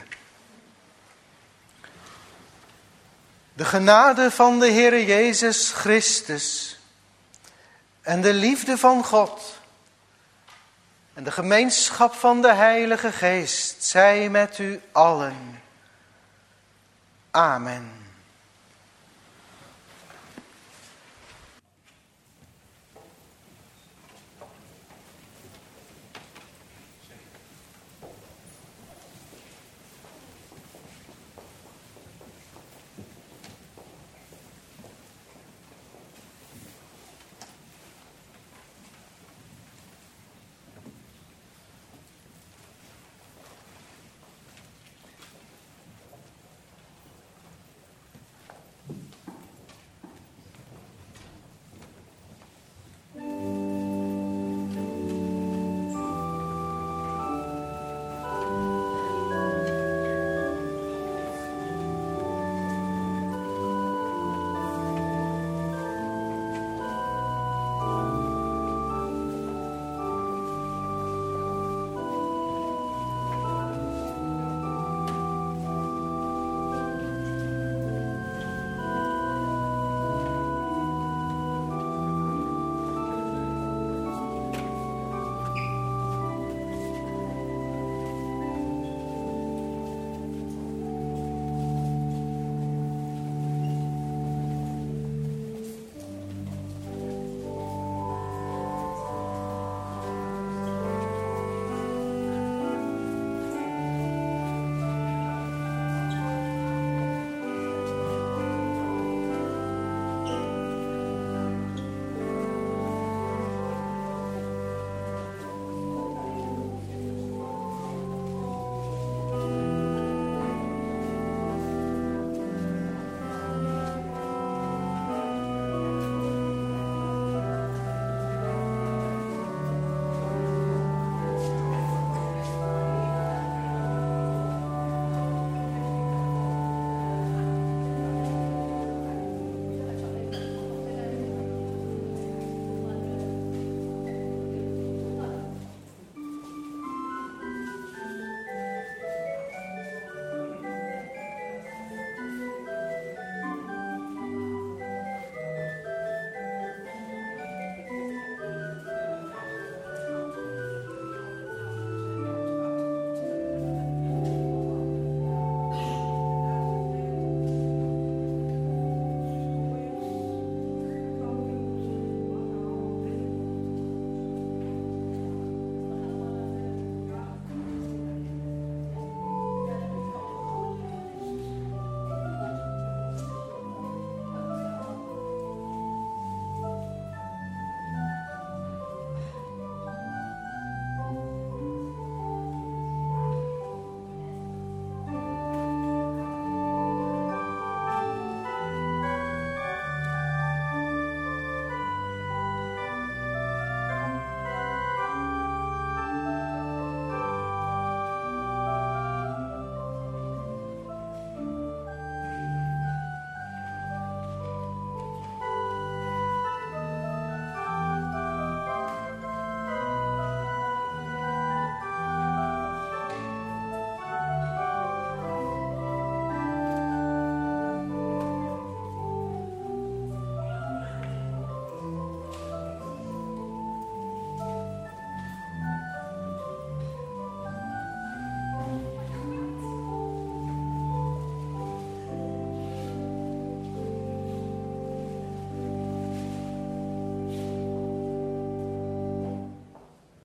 De genade van de Heere Jezus Christus en de liefde van God en de gemeenschap van de Heilige Geest zij met u allen. Amen.